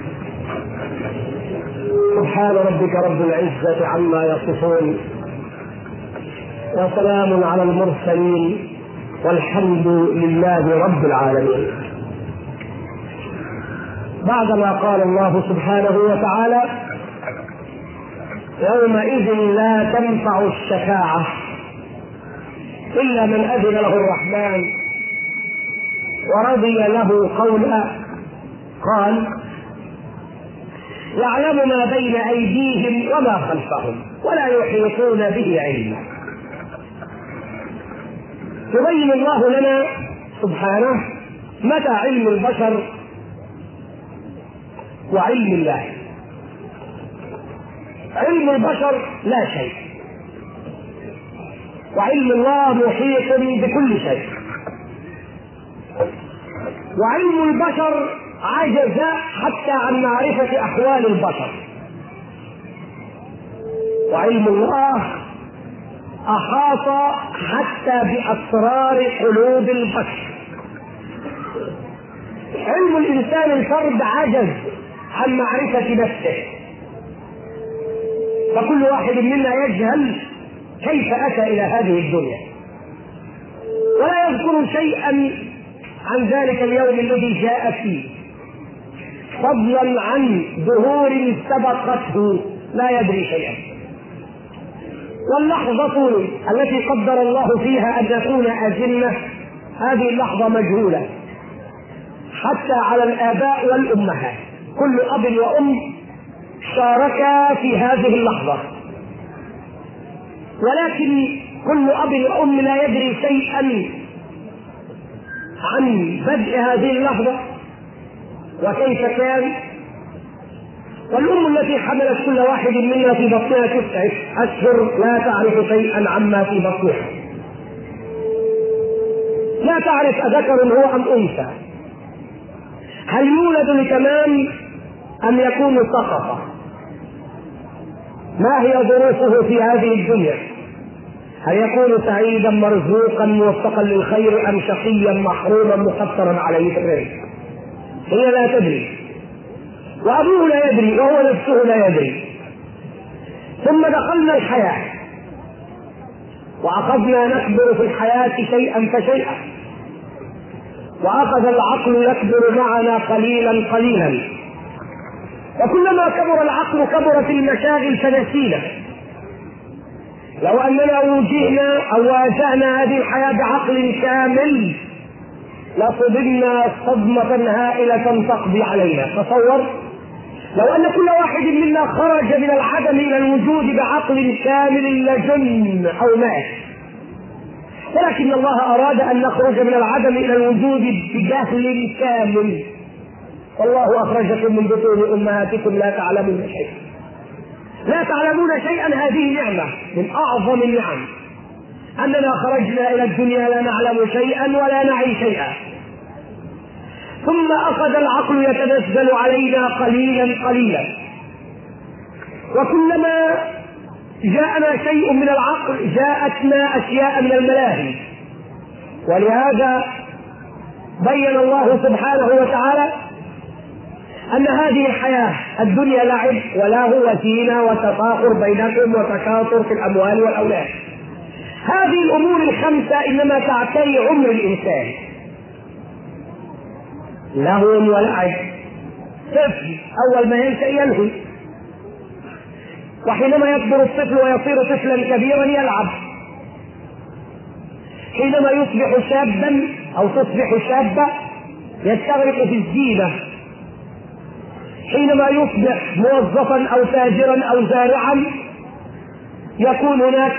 سبحان ربك رب العزة عما يصفون، وسلام على المرسلين، والحمد لله رب العالمين. بعدما قال الله سبحانه وتعالى يومئذ لا تنفع الشفاعة إلا من أذن له الرحمن ورضي له قولا، قال يعلم ما بين أيديهم وما خلفهم ولا يحيطون به علما. يبين الله لنا سبحانه متى علم البشر وعلم الله. علم البشر لا شيء، وعلم الله محيط بكل شيء. وعلم البشر عجز حتى عن معرفة أحوال البشر، وعلم الله أحاط حتى بأسرار قلوب البشر. علم الإنسان الفرد عجز عن معرفة نفسه، فكل واحد منا يجهل كيف أتى إلى هذه الدنيا، ولا يذكر شيئا عن ذلك اليوم الذي جاء فيه، فضلا عن ظهور سبقته لا يدري شيئا. واللحظة التي قدر الله فيها أن نكون أجنة هذه اللحظة مجهولة حتى على الآباء والأمهات، كل أب وأم شاركا في هذه اللحظة، ولكن كل أب وأم لا يدري شيئا عن بدء هذه اللحظة وكيف كان. والأم التي حملت كل واحد منا في بطنها 9 أشهر لا تعرف شيئا عما في بطنها، لا تعرف أذكر هو أم أنثى، هل يولد لتمام أم يكون سقطا، ما هي ظروفه في هذه الدنيا، هل يكون سعيدا مرزوقا موفقا للخير أم شقيا محروما مقصرا عليه في الرزق. هي لا تدري، وأبوه لا يدري، وهو نفسه لا يدري. ثم دخلنا الحياة وأخذنا نكبر في الحياة شيئا فشيئا، وأخذ العقل يكبر معنا قليلا قليلا، وكلما كبر العقل كبرت المشاغل فنسينا. لو أننا وجهنا أو واجهنا هذه الحياة بعقل كامل لصدمنا صدمة هائلة تقضي علينا. تصور لو أن كل واحد منا خرج من العدم إلى الوجود بعقل كامل لجن أو مات، ولكن الله أراد أن نخرج من العدم إلى الوجود بجهل كامل. والله أخرجكم من بطون أمهاتكم لا تعلمون شيئا، لا تعلمون شيئا. هذه نعمة من أعظم النعم، أننا خرجنا إلى الدنيا لا نعلم شيئا ولا نعي شيئا. ثم أخذ العقل يتنزل علينا قليلا قليلا، وكلما جاءنا شيء من العقل جاءتنا أشياء من الملاهي. ولهذا بين الله سبحانه وتعالى أن هذه الحياة الدنيا لعب ولهو وزينة وتفاخر بينكم وتكاثر في الأموال والأولاد. هذه الأمور الخمسة إنما تعتري عمر الإنسان، لهو ولعب. طفل أول ما ينشأ يلهو، وحينما يكبر الطفل ويصير طفلا كبيرا يلعب، حينما يصبح شابا أو تصبح شابة يستغرق في الزينة، حينما يصبح موظفا أو تاجرا أو زارعا يكون هناك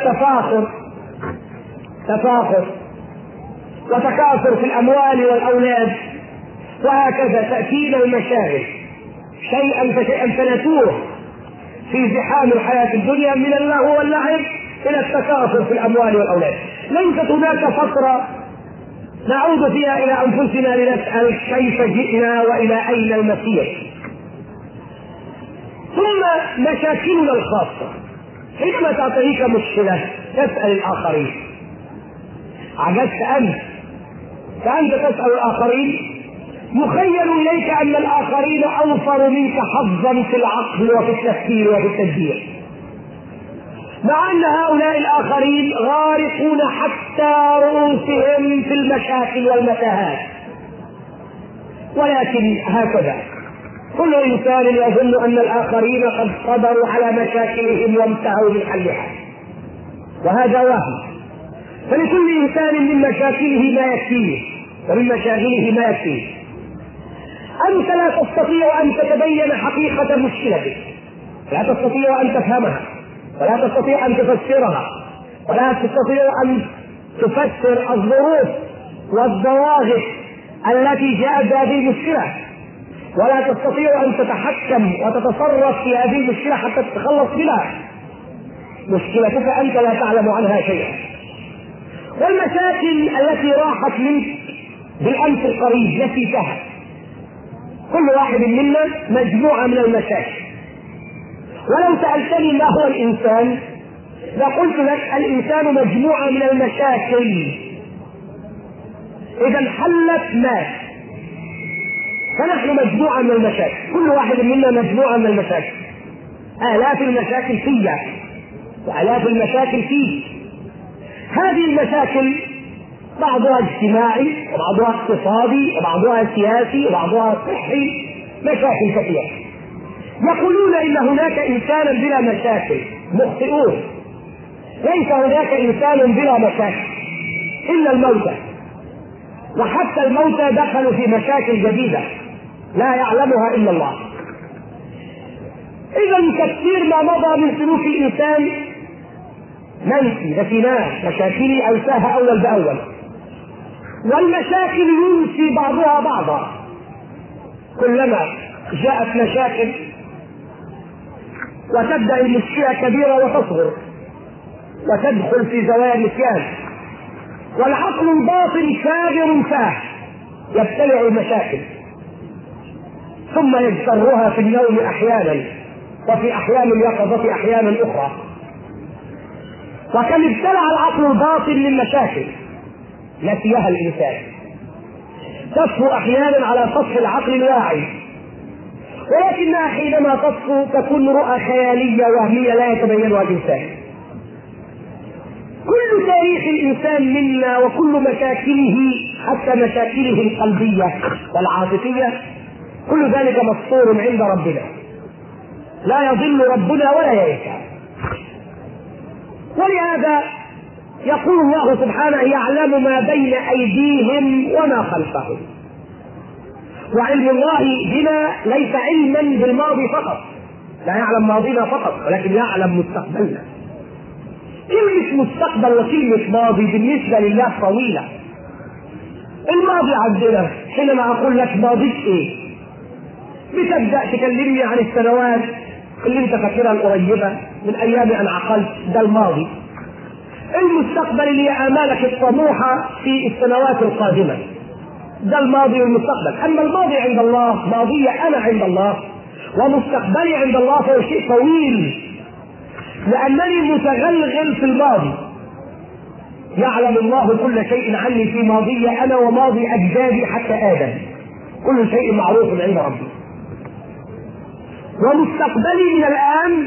تفاخر وتكاثر في الأموال والأولاد، وهكذا تأتينا المشاغل شيئا فشيئا فنتوه في زحام الحياة الدنيا من اللهو واللعب إلى التكاثر في الأموال والأولاد. ليست هناك فترة نعود فيها إلى أنفسنا لنسأل كيف جئنا وإلى أين المسير. ثم مشاكلنا الخاصة، حينما تعطيك مشكلة تسأل الآخرين، عجزت أنت فأنت تسأل الآخرين، يخيل إليك أن الآخرين أوفر منك حظا في العقل وفي التفكير وفي التدبير، مع أن هؤلاء الآخرين غارقون حتى رؤوسهم في المشاكل والمتاهات. ولكن هكذا كل إنسان يظن أن الآخرين قد قدروا على مشاكلهم وانتهوا من حلها، وهذا وهم. فلكل إنسان من مشاكله ما يكفيه ومن مشاغله ما يكفيه. أنت لا تستطيع أن تتبين حقيقة مشكلتك، لا تستطيع أن تفهمها، ولا تستطيع أن تفسرها، ولا تستطيع أن تفسر الظروف والضواغط التي جاءت بهذه المشكلة، ولا تستطيع أن تتحكم وتتصرف في هذه المشكلة حتى تتخلص منها. مشكلتك أنت لا تعلم عنها شيئا. والمشاكل التي راحت منك بالأمس القريب نسيتها. كل واحد منا مجموعة من المشاكل، ولو سألتني ما هو الإنسان لقلت لك الإنسان مجموعة من المشاكل، إذا انحلت مات. فنحن مجموعة من المشاكل، كل واحد منا مجموعة من المشاكل، آلاف المشاكل فيا وآلاف المشاكل فيه. هذه المشاكل بعضها اجتماعي وبعضها اقتصادي وبعضها سياسي وبعضها صحي، مشاكل كثيرة. يقولون إن هناك إنسانا بلا مشاكل، مخطئون. ليس هناك إنسان بلا مشاكل إلا الموتى، وحتى الموتى دخلوا في مشاكل جديدة لا يعلمها إلا الله. إذا كثير ما مضى من سلوك الإنسان ننسي، نسيناه، مشاكل أنساها أول بأول، والمشاكل ينسي بعضها بعضا. كلما جاءت مشاكل وتبدأ المشكلة كبيرة وتصغر وتدخل في زوايا النسيان، والعقل الباطن شاغر فاه يبتلع المشاكل ثم يجترها في النوم أحيانا، وفي أحيان اليقظة أحيانا أخرى. وكم ابتلع العقل الباطن من مشاكل نسيها الإنسان، تصفو أحيانا على سطح العقل الواعي، ولكنها حينما تصفو تكون رؤى خيالية وهمية لا يتبينها الإنسان. كل تاريخ الإنسان منا وكل مشاكله، حتى مشاكله القلبية والعاطفية، كل ذلك مسطور عند ربنا، لا يضل ربنا ولا ينسى. ولهذا يقول الله سبحانه: يعلم ما بين أيديهم وما خلفهم. وعلم الله بنا ليس علما بالماضي فقط، لا يعلم ماضينا فقط، ولكن يعلم مستقبلنا. كلمة مستقبل وكلمة ماضي بالنسبة لله طويلة. الماضي عندنا حينما أقول لك ماضيك إيه، بتبدأ تكلمني عن السنوات اللي انت فاكرها القريبة من أيام أن عقلت، ده الماضي. المستقبل اللي هي آمالك الطموحة في السنوات القادمة، ده الماضي والمستقبل. أما الماضي عند الله، ماضي أنا عند الله، ومستقبلي عند الله، فهو شيء طويل، لأنني متغلغل في الماضي. يعلم الله كل شيء عني في ماضي أنا وماضي أجدادي حتى آدم، كل شيء معروف عند ربي. ومستقبلي من الآن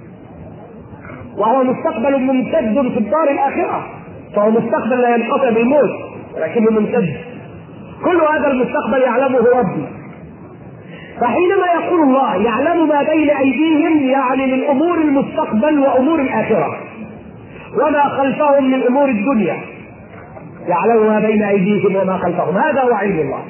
وهو مستقبل ممتد في الدار الآخرة، فهو مستقبل لا ينقطع بالموت ولكنه ممتد. كل هذا المستقبل يعلمه ربي. فحينما يقول الله يعلم ما بين أيديهم، يعني من أمور المستقبل وأمور الآخرة، وما خلفهم من أمور الدنيا، يعلم ما بين أيديهم وما خلفهم. هذا هو علم الله.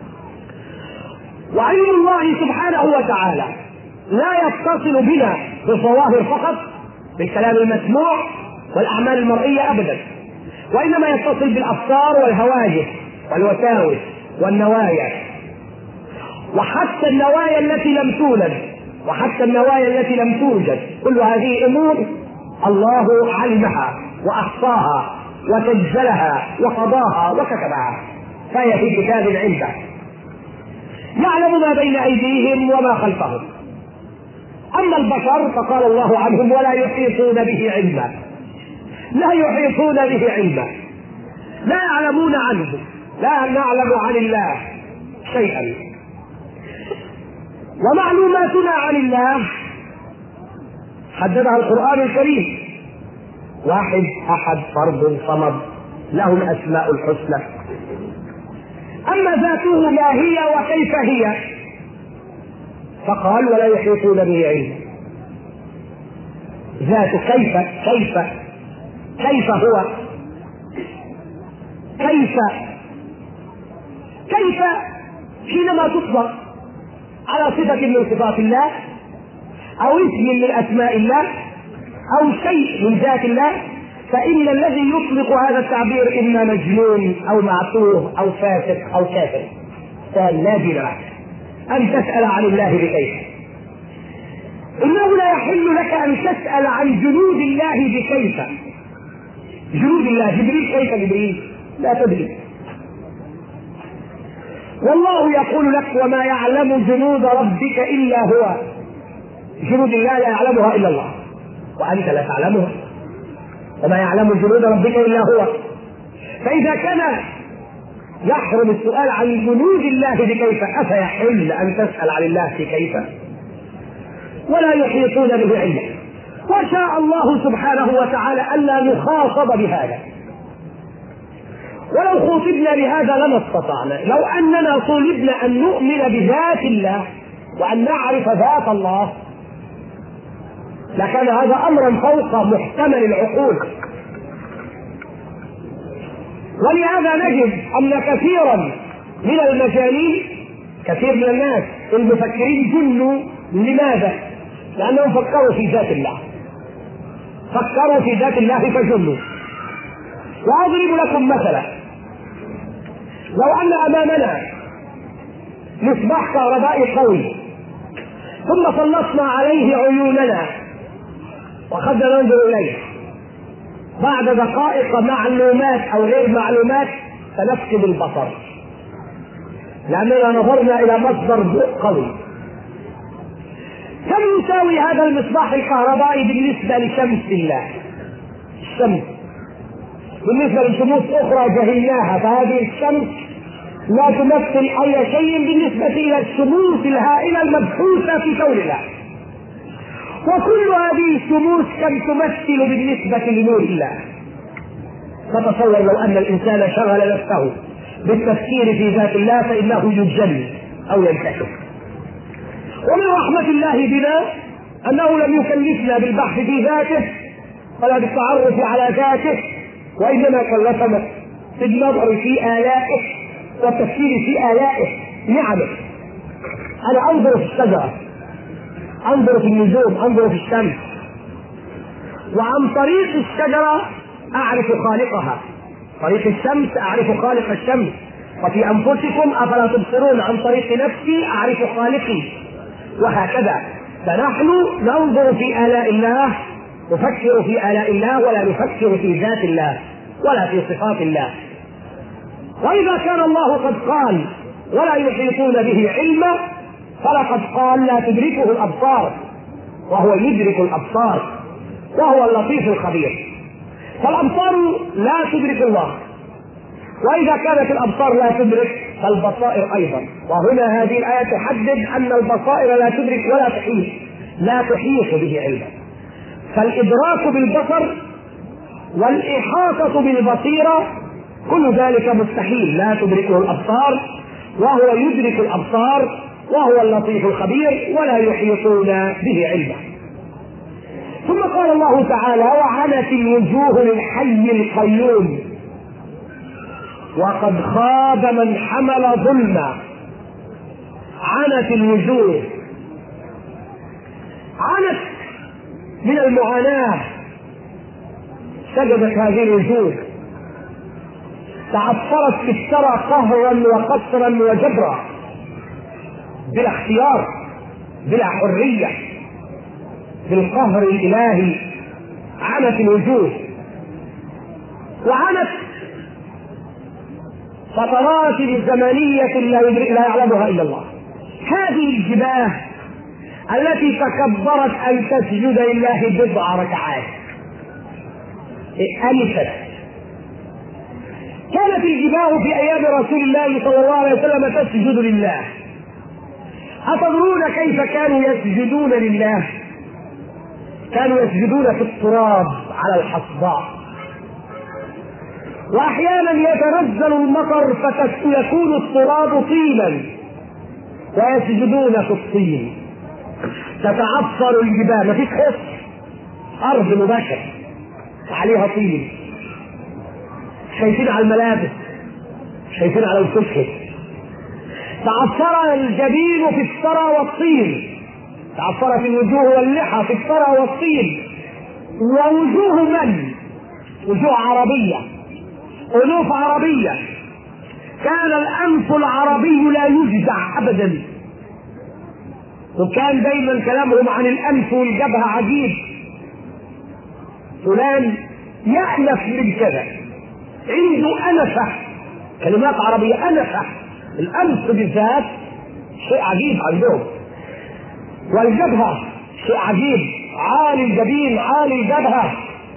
وعلم الله سبحانه وتعالى لا يتصل بنا بالظواهر فقط، بالكلام المسموع والأعمال المرئية أبدا، وإنما يتصل بالأفكار والهواجس والوساوس والنوايا، وحتى النوايا التي لم تولد وحتى النوايا التي لم توجد. كل هذه أمور الله علمها وأحصاها وسجلها وقضاها وكتبها، فهي في كتاب عنده. يعلم ما بين أيديهم وما خلفهم. أما البشر فقال الله عنهم: ولا يحيطون به علما. لا يحيطون به علما، لا يعلمون عنه، لا نعلم عن الله شيئا. ومعلوماتنا عن الله حددها القرآن الكريم: واحد أحد فرد صمد له الأسماء الحسنى. أما ذاته ما هي وكيف هي فقال: ولا يحيطون به علما. ذاته كيف هو، كيف حينما تطلق على صفة من صفات الله أو اسم من أسماء الله أو شيء من ذات الله، فإن الذي يطلق هذا التعبير إما مجنون أو معتوه أو فاسق أو كافر. لا دين أن تسأل عن الله بكيف. إنه لا يحل لك أن تسأل عن جنود الله بكيف. جنود الله، جبريل كيف جبريل؟ لا تدري. والله يقول لك وما يعلم جنود ربك إلا هو. جنود الله لا يعلمها إلا الله وأنت لا تعلمها. وما يعلم جنود ربك إلا هو. فإذا كان يحرم السؤال عن جنود الله بكيف، أفيحل أن تسأل عن الله في كيف؟ ولا يحيطون به علما. وشاء الله سبحانه وتعالى ألا نخاطب بهذا، ولو خوطبنا بهذا لما استطعنا. لو أننا طلبنا أن نؤمن بذات الله وأن نعرف ذات الله لكان هذا أمرا فوق محتمل العقول. ولهذا نجد أن كثيرا من المجانين، كثير من الناس المفكرين جنوا. لماذا؟ لأنهم فكروا في ذات الله، فكروا في ذات الله فجنوا. وأضرب لكم مثلا، لو أن أمامنا مصباح كهربائي قوي ثم سلطنا عليه عيوننا وأخذنا ننظر إليه، بعد دقائق معلومات أو غير معلومات سنفقد البصر لأننا نظرنا إلى مصدر ضوء قوي. كم يساوي هذا المصباح الكهربائي بالنسبة لشمس الله؟ الشمس بالنسبة لشموس أخرى جهلناها، فهذه الشمس لا تمثل أي شيء بالنسبة إلى الشموس الهائلة المبحوثة في كون الله. وكل هذه الشموس كم تمثل بالنسبة لنور الله؟ فتصور لو أن الإنسان شغل نفسه بالتفكير في ذات الله فإنه يجن أو ينتهي. ومن رحمة الله بنا أنه لم يكلفنا بالبحث في ذاته ولا بالتعرف على ذاته، وإنما كلفنا بالنظر في آلائه والتفكير في آلائه نعمه. أنا أنظر في الشجرة، أنظر في النجوم، أنظر في الشمس، وعن طريق الشجرة أعرف خالقها، طريق الشمس أعرف خالق الشمس. وفي أنفسكم أفلا تبصرون، عن طريق نفسي أعرف خالقي، وهكذا. فنحن ننظر في آلاء الله، نفكر في آلاء الله ولا نفكر في ذات الله ولا في صفات الله. وإذا كان الله قد قال ولا يحيطون به علما، فلقد قال لا تدركه الأبصار وهو يدرك الأبصار وهو اللطيف الخبير. فالأبصار لا تدرك الله، وإذا كانت الأبصار لا تدرك فالبصائر أيضا. وهنا هذه الآية تحدد أن البصائر لا تدرك ولا تحيط، لا تحيط به علما. فالإدراك بالبصر والإحاطة بالبصيرة كل ذلك مستحيل، لا تدركه الأبصار وهو يدرك الأبصار وهو اللطيف الخبير ولا يحيطون به علما. ثم قال الله تعالى وعنت الوجوه للحي القيوم وقد خاب من حمل ظلما. عنت الوجوه، عنت من المعاناة، سجدت هذه الوجوه، تعثرت في الثرى قهرا وقصرا وجبرا بلا اختيار بلا حرية، بالقهر الإلهي. عنت الوجوه، وعنت فترات زمنية لا يعلمها إلا الله. هذه الجباه التي تكبرت أن تسجد لله بضع ركعات ألفت. كانت الجباه في أيام رسول الله صلى الله عليه وسلم تسجد لله. أتدرون كيف كانوا يسجدون لله؟ كانوا يسجدون في التراب على الحصباء، وأحيانا يتنزل المطر فيكون التراب طينا ويسجدون في الطين. تتعثر الجبال، ما فيش خص، أرض مباشرة عليها طين، شايفين على الملابس، شايفين على الكشك. تعثر الجبين في الثرى والطين، تعثرت الوجوه واللحى في الثرى والطين. ووجوه من؟ وجوه عربية، ألوف عربية. كان الأنف العربي لا يجزع أبدا، وكان دايما كلامهم عن الأنف والجبهة عجيب. فلان يأنف من كذا، عنده أنفة، كلمات عربية أنفة، الأنف بالذات شيء عجيب عندهم، والجبهة شيء عجيب، عالي الجبين عالي الجبهة.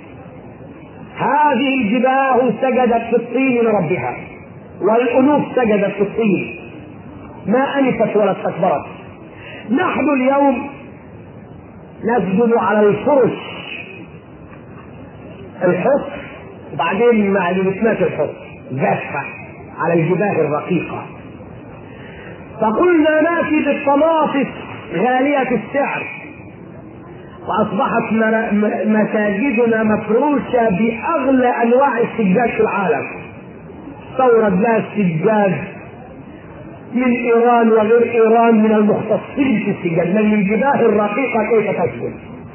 هذه الجباه سجدت في الطين لربها، والأنوف سجدت في الطين، ما أنفت ولا استكبرت. نحن اليوم نسجد على الفرش، الحص، بعدين مع لبسنات الحص جافة على الجباه الرقيقة. فقلنا ناتي بالطماطس غالية السعر، وأصبحت مساجدنا مفروشة بأغلى أنواع السجاد في العالم. استورد لها السجاد من إيران وغير إيران من المختصين في السجاد، من الجباه الرقيقة كيف تسجد.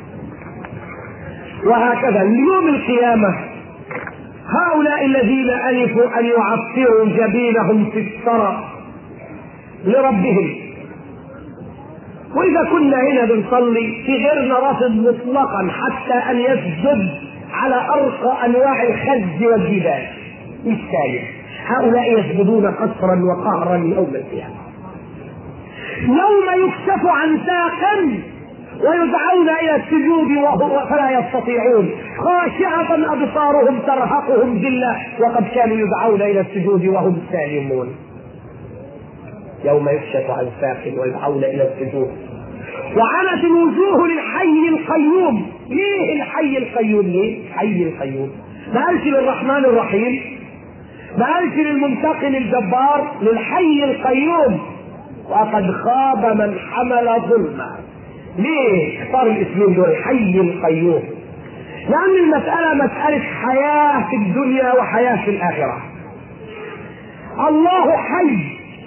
وهكذا اليوم القيامة هؤلاء الذين ألفوا أن يعطروا جبينهم في الثرى لربهم، وإذا كنا هنا بنصلي في غيرنا رافض مطلقا حتى أن يسجد على أرقى أنواع الخز والجبال السالم، هؤلاء يسجدون قسرا وقهرا يوم القيامة، يوم يكشف عن ساق ويدعون إلى السجود فلا يستطيعون، خاشعة أبصارهم ترهقهم ذلة وقد كانوا يدعون إلى السجود وهم سالمون. يوم يكشف عن ساق ويدعون إلى السجود، وعنت الوجوه للحي القيوم. ليه الحي القيوم؟ ليه الحي القيوم؟ ما قالش للرحمن الرحيم، ما قالش للمنتقم الجبار، للحي القيوم. وقد خاب من حمل ظلما. ليه اختار الاسمين دول الحي القيوم؟ لأن المسألة مسألة حياة في الدنيا وحياة في الآخرة. الله حي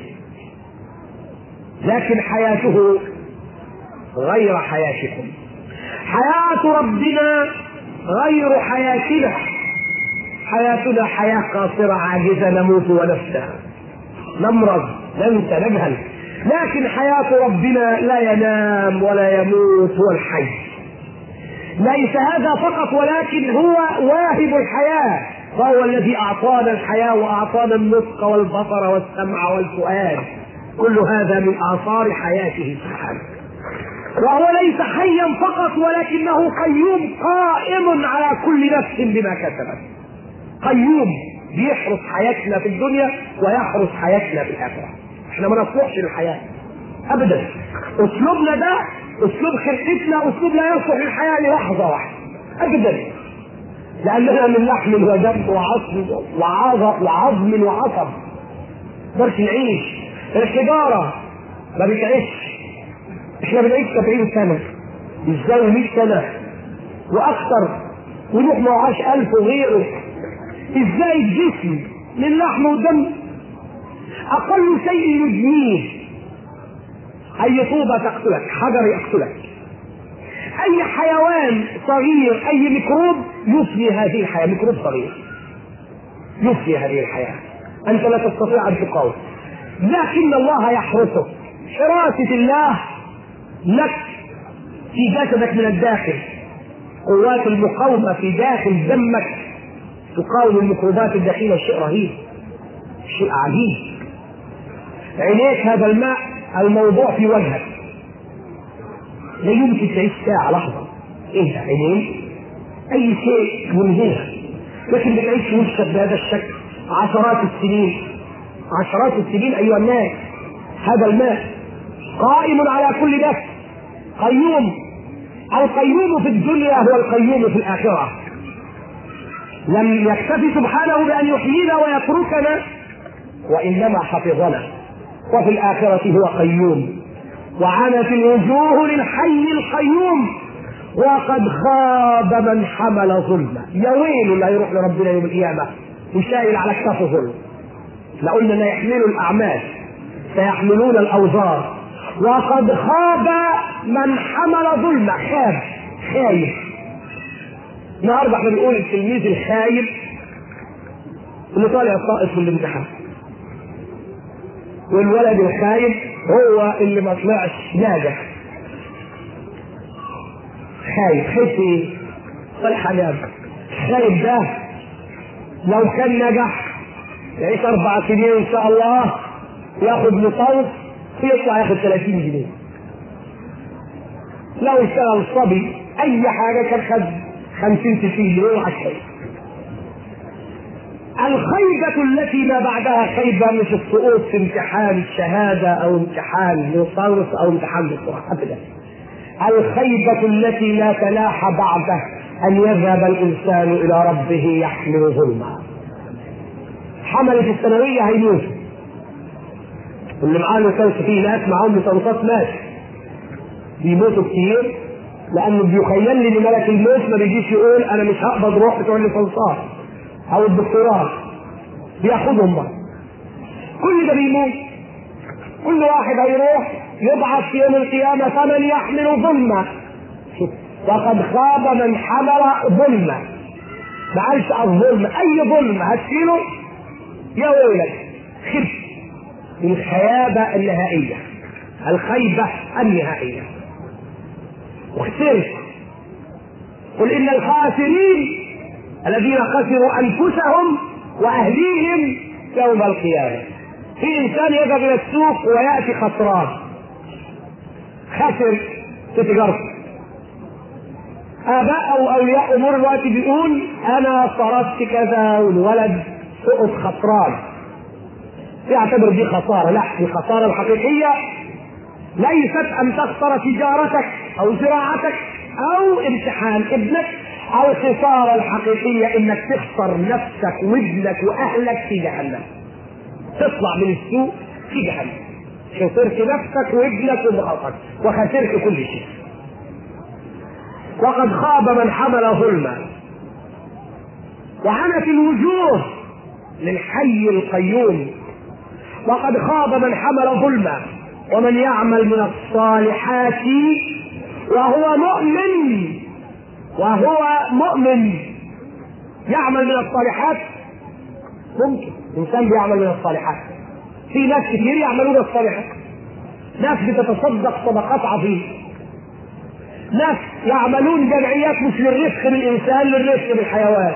لكن حياته غير حياتكم، حياة ربنا غير حياتنا، حياتنا حياة قاصرة عاجزة نموت ونفسه، نمرض ننسى نجهل، لكن حياة ربنا لا ينام ولا يموت، هو الحي. ليس هذا فقط ولكن هو واهب الحياة، فهو الذي أعطانا الحياة وأعطانا النطق والبصر والسمع والفؤاد، كل هذا من آثار حياته سبحانه. وهو ليس حيا فقط ولكنه قيوم قائم على كل نفس بما كسبت، قيوم بيحرس حياتنا في الدنيا ويحرس حياتنا في الآخرة. احنا ما نصلحش للحياة أبدا، أسلوبنا ده أسلوب خلقتنا، أسلوب لا يصلح للحياة للحظة واحدة أبدا، لأننا من لحم ودم وعظم وعصب، مقدرش نعيش. الحجارة ما بتعيش، احنا بنعيش 70 سنة، ازاي 100 سنة واكثر، ونوح ما وعاش 1000 وغيره. ازاي الجسم من لحم ودم اقل شيء يجنيه، اي طوبة تقتلك، حجر يقتلك، اي حيوان صغير، اي ميكروب يفني هذه الحياة، ميكروب صغير يفني هذه الحياة، انت لا تستطيع ان تقاوم، لكن الله يحرسك. حراسة الله لك في جسدك من الداخل، قوات المقاومة في داخل دمك تقاوم الميكروبات الداخلية، شيء رهيب، شيء عجيب. عينيك هذا الماء الموضوع في وجهك، لا يمكن تعيش ساعة لحظة، انت عينين اي شيء ينهيها، لكن بتعيش في وشك بهذا الشكل عشرات السنين، عشرات السنين أيها الناس. هذا الماء قائم على كل نفس، قيوم. القيوم في الدنيا هو القيوم في الآخرة. لم يكتفي سبحانه بأن يحيينا ويتركنا، وإنما حفظنا، وفي الآخرة هو قيوم. وعنت الوجوه للحي القيوم وقد خاب من حمل ظلما. يا ويل اللي هيروح لربنا يوم القيامة وشايل على كتافه ظلم. لقلنا لا يحملوا الأعمال سيحملون الأوزار. وقد خاب من حمل ظلما، خاب، خايف. النهارده احنا بنقول التلميذ الخايب اللي طالع ساقط في الامتحان، والولد الخايب هو اللي ما طلعش ناجح. خايب، خايف ايه؟ صالح نام. خايب ده لو كان نجح يعيش 4 سنين ان شاء الله ياخد لصوص ويطلع ياخد 30 جنيه. لو اشتغل صبي اي حاجه كان خد 50 60 جنيه وعشان. الخيبة التي ما بعدها خيبة مش السقوط في امتحان الشهادة او امتحان لصوص او امتحان دكتوراه ابدا. الخيبة التي لا تلاح بعده ان يذهب الانسان الى ربه يحمل ظلما. حملة الثانوية هيموت، اللي معاه لسانس فيه ناس معاهم لسانسات ناس بيموتوا كتير، لانه بيخيل لي ان ملك الموت ما بيجيش يقول انا مش هقبض روح بتوع الليسانسات او الدكتوراه، بياخدهم بقى. كل ده بيموت، كل واحد هيروح يبعث في يوم القيامة فمن يحمل ظلما وقد خاب من حمل ظلما. ما قالش الظلم، اي ظلم هتشيله يا ويلك. خب الخيابة النهائية، الخيبة النهائية. وخسرت. قل ان الخاسرين الذين خسروا انفسهم واهليهم يوم القيامة. في انسان يذهب الى السوق ويأتي خسران، خسر في تجارته. اباء او اولياء امور الوقت بيقول انا صرفت كذا والولد سقط خسران، يعتبر دي خسارة. لا، الخسارة الحقيقية ليست ان تخسر تجارتك او زراعتك او امتحان ابنك، او الخسارة الحقيقية انك تخسر نفسك وابنك واهلك في جهنم، تطلع من السوق في جهنم. خسرت نفسك وابنك ومراتك وخسرت كل شيء. وقد خاب من حمل ظلما وعنت الوجوه للحي القيوم. وقد خاب من حمل ظلما ومن يعمل من الصالحات وهو مؤمن يعمل من الصالحات. ممكن انسان بيعمل من الصالحات، في ناس كتير يعملون الصالحات، ناس بتتصدق صدقات عظيمة، ناس يعملون جمعيات مش للرفق بالإنسان، للرفق بالحيوان.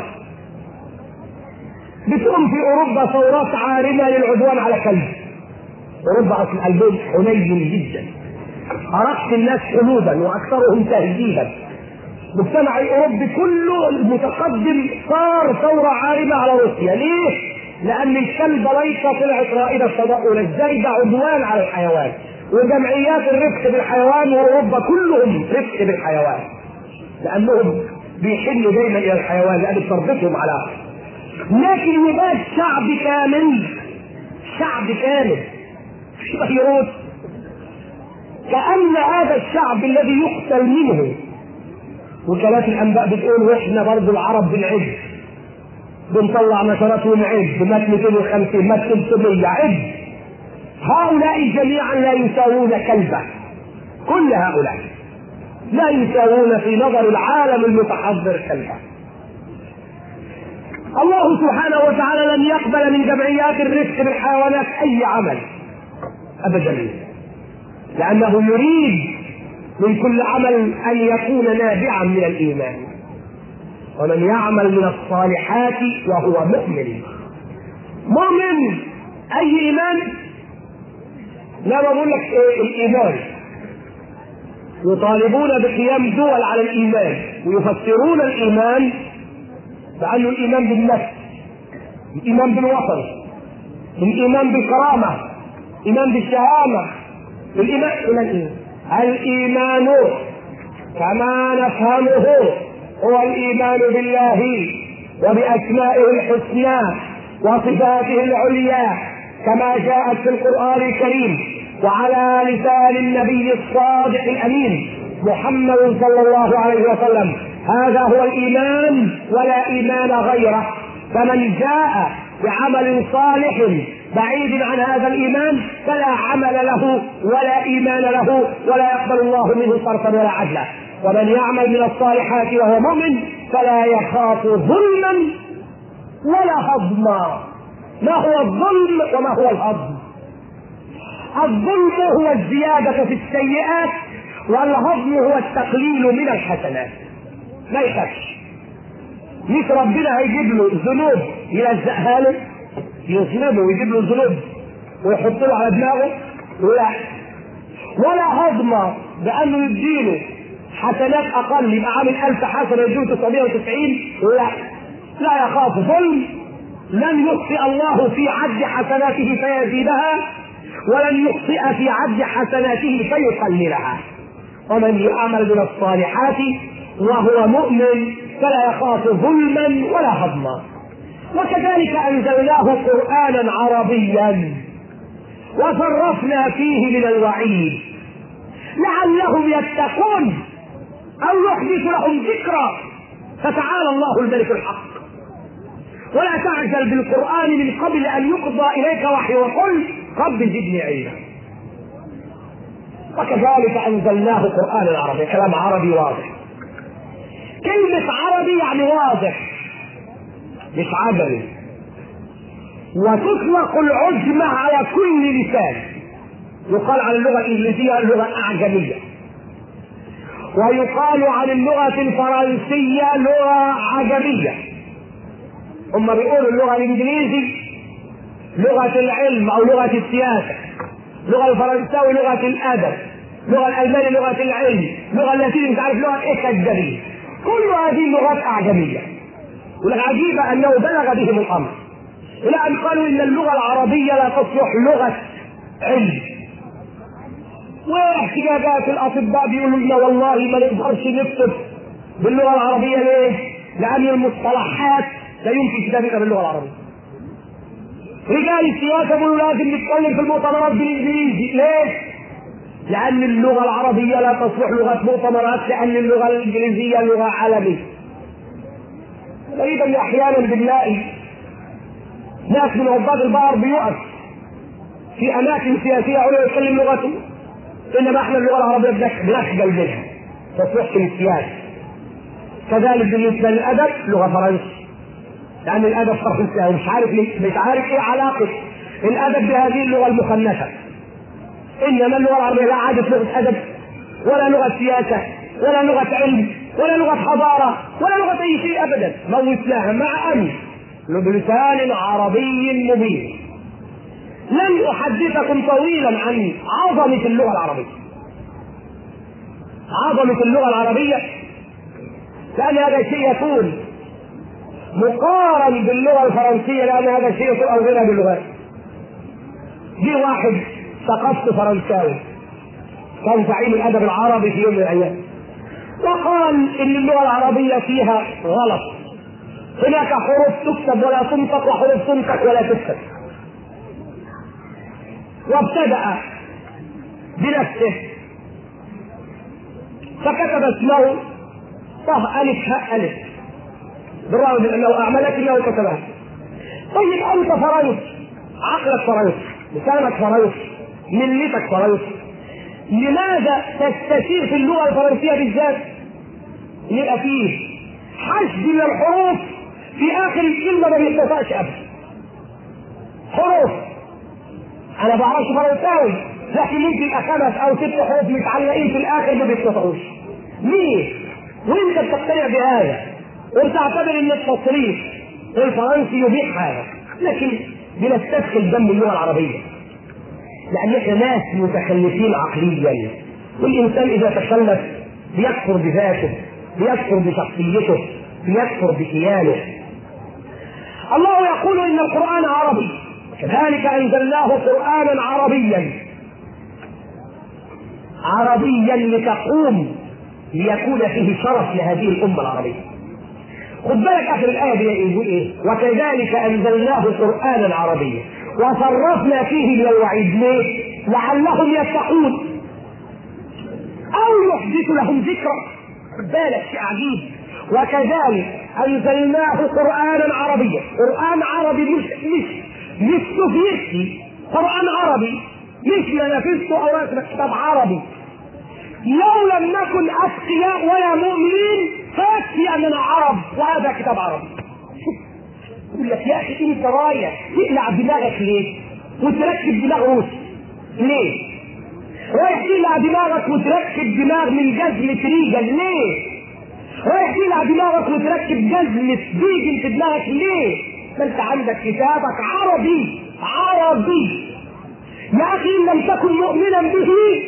بتقوم في أوروبا ثورات عارمة للعدوان على كلب. أوروبا أصل قلبهم حنين جدا، أرقت الناس حنودا وأكثرهم تهذيبا. المجتمع الأوروبي كله المتقدم صار ثورة عارمة على روسيا. ليه؟ لأن الكلب ليس طلعت رائدة الفضاء، ازاي ده عدوان على الحيوان. وجمعيات الرفق بالحيوان وأوروبا كلهم رفق بالحيوان، لأنهم بيحنوا دايما إلى الحيوان لأن تربطهم على. لكن يبقى شعب كامل يروت كأن هذا الشعب الذي يقتل منه. وكالات الأنباء بتقول واحنا برضو العرب بنعد، بنطلع نشرات ونعد، مات 250 مات 300 عد. هؤلاء جميعا لا يساوون كلبة، كل هؤلاء لا يساوون في نظر العالم المتحضر كلبة. الله سبحانه وتعالى لن يقبل من جمعيات الرفق بالحيوانات أي عمل أبدا، لأنه يريد من كل عمل أن يكون نابعا من الإيمان. ومن يعمل من الصالحات وهو مؤمن. أي إيمان؟ لا بقول لك الإيمان يطالبون بقيام دول على الإيمان ويفسرون الإيمان بأنه الإيمان بالنفس، الإيمان بالوطن، الإيمان بالكرامة، الإيمان بالشهامة، الإيمان كما نفهمه هو الإيمان بالله وبأسمائه الحسنى وصفاته العليا كما جاءت في القرآن الكريم وعلى لسان النبي الصادق الأمين محمد صلى الله عليه وسلم. هذا هو الإيمان ولا إيمان غيره. فمن جاء بعمل صالح بعيد عن هذا الإيمان فلا عمل له ولا إيمان له ولا يقبل الله منه صرفا ولا عدلا. ومن يعمل من الصالحات وهو مؤمن فلا يخاف ظلما ولا هضما. ما هو الظلم وما هو الهضم؟ الظلم هو الزيادة في السيئات، والهضم هو التقليل من الحسنات. لا يخافش، مش ربنا هيجيب له ذنوب يلزقها له، يظلمه ويجيب له ذنوب ويحط له على دماغه؟ لا. ولا هضمه بانه يديله حسنات اقل، يبقى عامل 1000 حسنه يديله 990. لا، لا يخاف ظلم. لن يخطئ الله في عد حسناته فيزيدها، ولن يخطئ في عد حسناته فيقللها. ومن يعمل من الصالحات وهو مؤمن فلا يخاف ظلما ولا هضما. وكذلك انزلناه قرانا عربيا وصرفنا فيه من الوعيد لعلهم يتقون او يحدث لهم ذكرى. فتعالى الله الملك الحق. ولا تعجل بالقرآن من قبل ان يقضى اليك وحي، وقل رب زدني علما. وكذلك انزلناه قرآنا عربيا، كلام عربي واضح. كلمة عربي يعني واضح مش عجمي. وتطلق العجمة على كل لسان. يقال عن اللغة الإنجليزية اللغة أعجمية، ويقال عن اللغة الفرنسية لغة عجمية. هم بيقولوا اللغة الإنجليزي لغة العلم أو لغة السياسة، اللغة الفرنساوي لغة الأدب، اللغة الألمانية لغة العلم، اللغة اللاتينية مش عارف لغة إيه كالجميل. كل هذه اللغات أعجمية. والعجيب أنه بلغ بهم الأمر إلى أن قالوا إن اللغة العربية لا تصلح لغة علم. واحتجاجات الأطباء بيقولوا لنا والله ما نقدرش نكتب باللغة العربية. ليه؟ لأن المصطلحات لا يمكن كتابتها باللغة العربية. رجال السياسة بيقولوا لازم نتكلم في المؤتمرات بالإنجليزي. ليه؟ لأن اللغة العربية لا تصلح لغة مؤتمرات، لأن اللغة الإنجليزية لغة عالمية. غريبا أحيانا بنلاقي ناس من عباد البحر بيقف في أماكن سياسية عليا يتكلم لغته، إنما إحنا اللغة العربية بنخجل منها تصلح للسياسة. كذلك بالنسبة للأدب لغة فرنسي، لأن الأدب فرنسي مش عارف إيه علاقة الأدب بهذه اللغة المخنثة. إنما اللغة العربية لا عادت لغة أدب ولا لغة سياسة ولا لغة علم ولا لغة حضارة ولا لغة أي شيء أبدا. موتناها مع أن بلسان عربي مبين. لن أحدثكم طويلا عن عظمة اللغة العربية، عظمة اللغة العربية، لأن هذا الشيء يكون مقارن باللغة الفرنسية، لأن هذا الشيء يكون أوغلها باللغات. جه واحد ثقافته فرنساوي كان زعيم الأدب العربي في يوم من الأيام، وقال إن اللغة العربية فيها غلط، هناك حروف تكتب ولا تنطق وحروف تنطق ولا تكتب. وابتدأ بنفسه فكتب اسمه طه ألف هاء ألف، بالرغم من أنه أعمى لكنه كتبها. طيب أنت فرنسي، عقلك فرنسي، لسانك فرنسي، ملتك فرنسي، لماذا تستشير في اللغة الفرنسية بالذات؟ يبقى فيه حشد من الحروف في آخر الكلمة ما بيتنطقش أبدا. حروف أنا بعرفش فرنساوي لكن ممكن يبقى 5 أو 6 حروف متعلقين في الآخر ما بيتنطقوش. ليه؟ وأنت بتقتنع بهذا وبتعتبر إن التصريف الفرنسي يبيح هذا، لكن بنستدخل دم اللغة العربية لأن احنا ناس متخلفين عقليا. والإنسان إذا تخلف بيكفر بذاته، بيكفر بشخصيته، بيكفر بكيانه. الله يقول إن القرآن عربي، كذلك أنزلناه قرآنا عربيا، عربيا لتقوم ليكون فيه شرف لهذه الأمة العربية. خد بالك آخر الآية دي يقول إيه؟ وكذلك أنزلناه قرآنا عربيا وصرفنا فيه من الوعيد. ليه؟ لعلهم يتقون أو يحدث لهم ذكرى. خد بالك شيء عجيب. وكذلك أنزلناه قرآنا عربيا، قرآن عربي مش سوفيتي، قرآن عربي مش منافسته أو كتاب عربي. لو لم نكن أتقياء ولا مؤمنين فيكفي أننا عرب وهذا كتاب عربي. يقول لك يا أخي أنت رايح تقلع دماغك ليه؟ وتركب دماغ روسي ليه؟ رايح تقلع دماغك وتركب دماغ من جزمة ريجل ليه؟ رايح تقلع دماغك وتركب جزمة بيجل في دماغك ليه؟ ما أنت عندك كتابك عربي عربي. يا أخي إن لم تكن مؤمنا به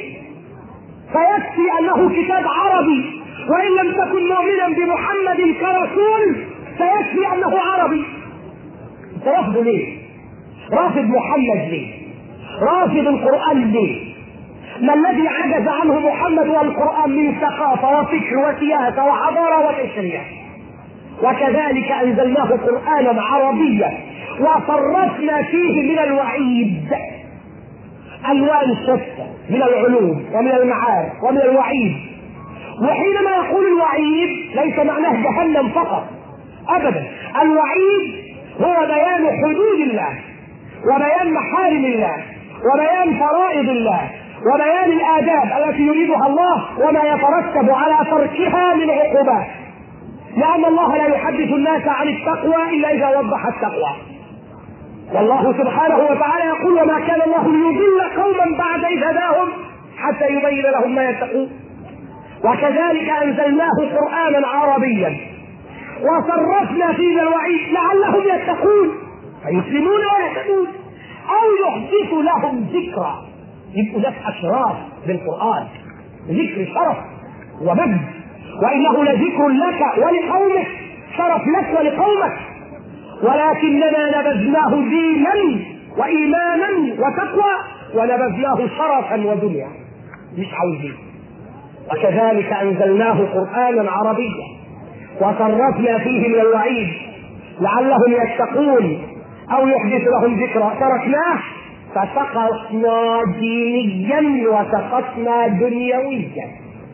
فيكفي أنه كتاب عربي، وإن لم تكن مؤمنا بمحمد كرسول فيكفي أنه عربي. أنت رافض ليه؟ رافض محمد ليه؟ رافض القرآن ليه؟ ما الذي عجز عنه محمد والقرآن من ثقافة وفكر وسياسة وحضارة وتشريع؟ وكذلك أنزلناه قرآنا عربيا وصرفنا فيه من الوعيد ألوان شتى من العلوم ومن المعارف ومن الوعيد. وحينما يقول الوعيد ليس معناه جهنم فقط أبدا، الوعيد هو بيان حدود الله وبيان محارم الله وبيان فرائض الله وبيان الآداب التي يريدها الله وما يترتب على تركها من عقوبات، لأن الله لا يحدث الناس عن التقوى إلا إذا وضح التقوى. والله سبحانه وتعالى يقول: وما كان الله ليضل قوما بعد إذ هداهم حتى يبين لهم ما يتقون. وكذلك أنزلناه قرآنا عربيا وصرفنا فيه الوعيد لعلهم يتقون فيسلمون ويهتدون أو يحدث لهم ذكرى. يبقوا ناس أشراف بالقرآن، ذكر شرف ومجد، وإنه لذكر لك ولقومك، شرف لك ولقومك، ولكننا نبذناه دينا وإيمانا وتقوى ونبذناه شرفا ودنيا، مش عاوزين. وكذلك أنزلناه قرآنا عربيا وصرفنا فيه من الوعيد لعلهم يتقون أو يحدث لهم ذكرى. تركناه فسقطنا دينيا وسقطنا دنيويا.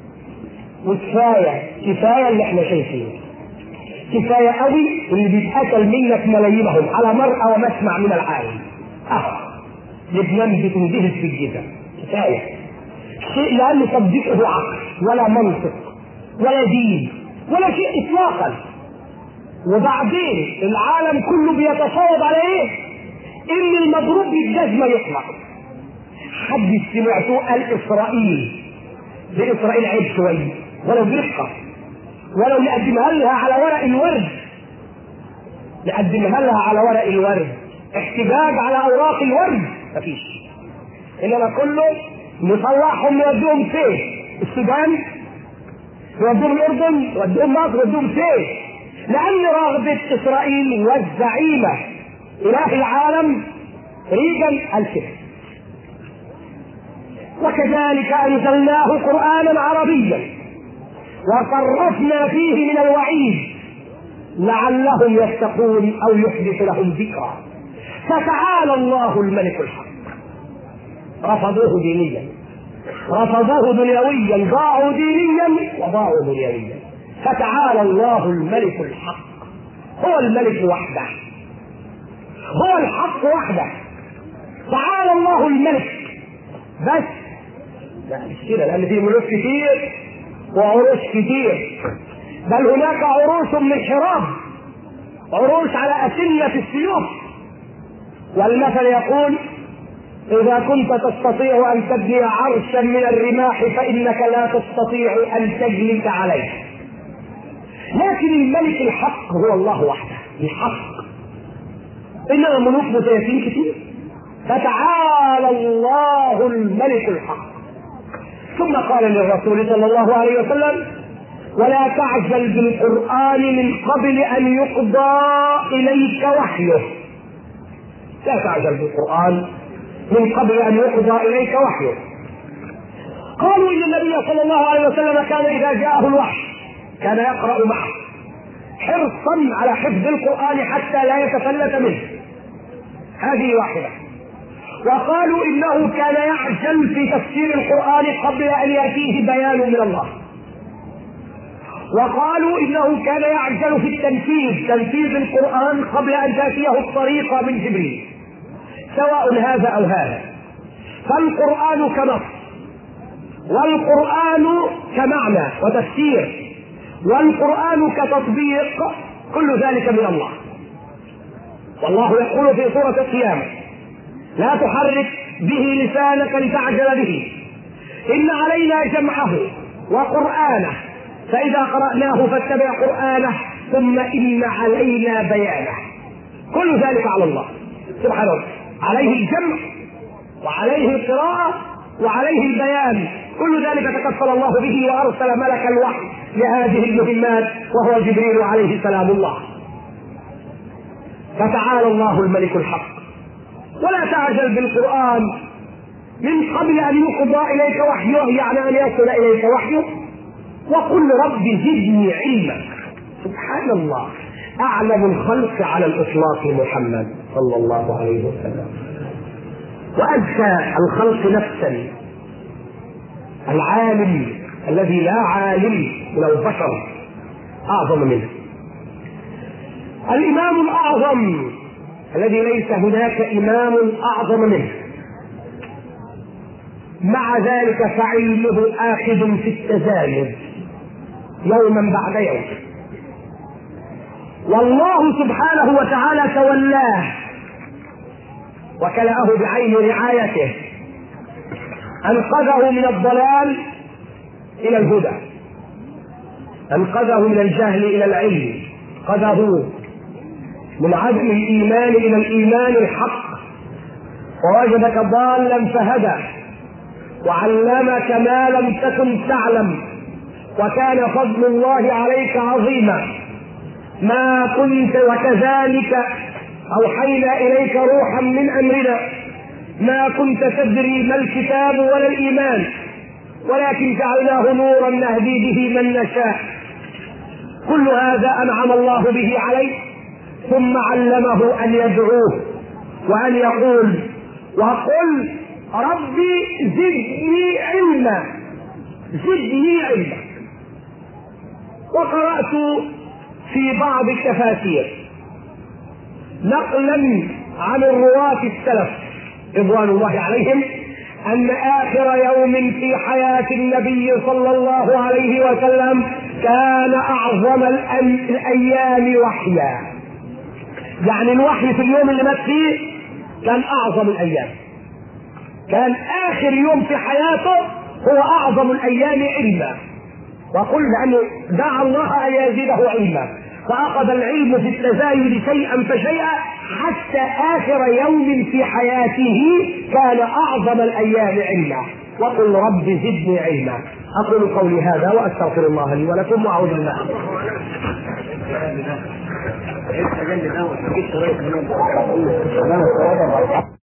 وكفاية اللي احنا شايفينه، كفاية قوي اللي بيتقتل منك ملايينهم على مرأى ومسمع من العالم. لبنان بتنجهز في الجزء، كفاية شيء لا يصدقه عقل ولا منطق ولا دين ولا شيء اطلاقا. وبعدين العالم كله بيتفاوض على ايه؟ ان المضروب بالجزمة يطلع. حد سمعته قال اسرائيل؟ باسرائيل عيب شوية ولو برقة، ولو نقدمها لها على ورق الورد، نقدمها لها على ورق الورد، احتجاج على اوراق الورد مفيش. انما كله نطلعهم نوديهم فين؟ السودان، نوديهم الاردن، نوديهم مصر، نوديهم فين؟ لان رغبة اسرائيل والزعيمة اله العالم ريغان الكفر. وكذلك انزلناه قرآنا عربيا وصرفنا فيه من الوعيد لعلهم يتقون او يحدث لهم ذكرى. فتعالى الله الملك الحق. رفضوه دينيا، رفضوه دنيويا، ضاعوا دينيا وضاعوا دنيويا. فتعالى الله الملك الحق، هو الملك وحده، هو الحق وحده. تعالى الله الملك بس، لا مش كده، لان في ملوك كتير وعروش كتير، بل هناك عروش من حراب، عروش على أسنة السيوف. والمثل يقول: إذا كنت تستطيع أن تبني عرشا من الرماح فإنك لا تستطيع أن تجلس عليه. لكن الملك الحق هو الله وحده الحق، إنما ملوك مزيفين كتير. فتعالى الله الملك الحق. ثم قال للرسول صلى الله عليه وسلم: ولا تعجل بالقرآن من قبل أن يقضى إليك وحيه. لا تعجل بالقرآن من قبل أن يقضى إليك وحيه. قالوا إن النبي صلى الله عليه وسلم كان إذا جاءه الوحي كان يقرأ معه حرصا على حفظ القرآن حتى لا يتفلت منه. هذه واحدة. وقالوا إنه كان يعجل في تفسير القرآن قبل أن يأتيه بيان من الله. وقالوا إنه كان يعجل في تنفيذ القرآن قبل أن تأتيه الطريقة من جبريل. سواء هذا أو هذا، فالقرآن كنص، والقرآن كمعنى وتفسير، والقرآن كتطبيق، كل ذلك من الله. والله يقول في سورة القيامة: لا تحرك به لسانك لتعجل به، إن علينا جمعه وقرآنه، فإذا قرأناه فاتبع قرآنه، ثم إن علينا بيانه. كل ذلك على الله سبحانه وتعالى، عليه الجمع وعليه القراءة وعليه البيان، كل ذلك تكفل الله به وأرسل ملك الوحي لهذه المهمات وهو جبريل عليه سلام الله. فتعالى الله الملك الحق. ولا تعجل بالقرآن من قبل أن يقضى إليك وحيه، يعني أن يصل إليك وحيه، وقل رب زدني علما. سبحان الله، أعلم الخلق على الإطلاق محمد صلى الله عليه وسلم، وأزكى الخلق نفسا، العالم الذي لا عالم من البشر أعظم منه، الإمام الأعظم الذي ليس هناك إمام أعظم منه، مع ذلك فعلمه آخذ في التزايد يوما بعد يوم، والله سبحانه وتعالى تولاه وكلأه بعين رعايته، أنقذه من الضلال إلى الهدى، أنقذه من الجهل إلى العلم، أنقذه من عدم الإيمان إلى الإيمان الحق، ووجدك ضالا فهدى، وعلمك ما لم تكن تعلم، وكان فضل الله عليك عظيما. ما كنت وكذلك أوحينا إليك روحا من أمرنا ما كنت تدري ما الكتاب ولا الإيمان، ولكن جعلناه نورا نهدي به من نشاء. كل هذا أنعم الله به عليه، ثم علمه أن يدعوه وأن يقول وقل ربي زدني علما، زدني علما. وقرأت في بعض التفاسير نقلا عن الرواة السلف رضوان الله عليهم أن آخر يوم في حياة النبي صلى الله عليه وسلم كان أعظم الأيام وحيا، يعني الوحي في اليوم اللي مات فيه كان أعظم الأيام، كان آخر يوم في حياته هو أعظم الأيام علما. وقل أنه دعا الله أن يزيده علما، فأخذ العلم في التزايد شيئا فشيئا حتى آخر يوم في حياته كان أعظم الأيام علما. وقل رب زدني علما. أقول قولي هذا وأستغفر الله لي ولكم وأعوذ بالله.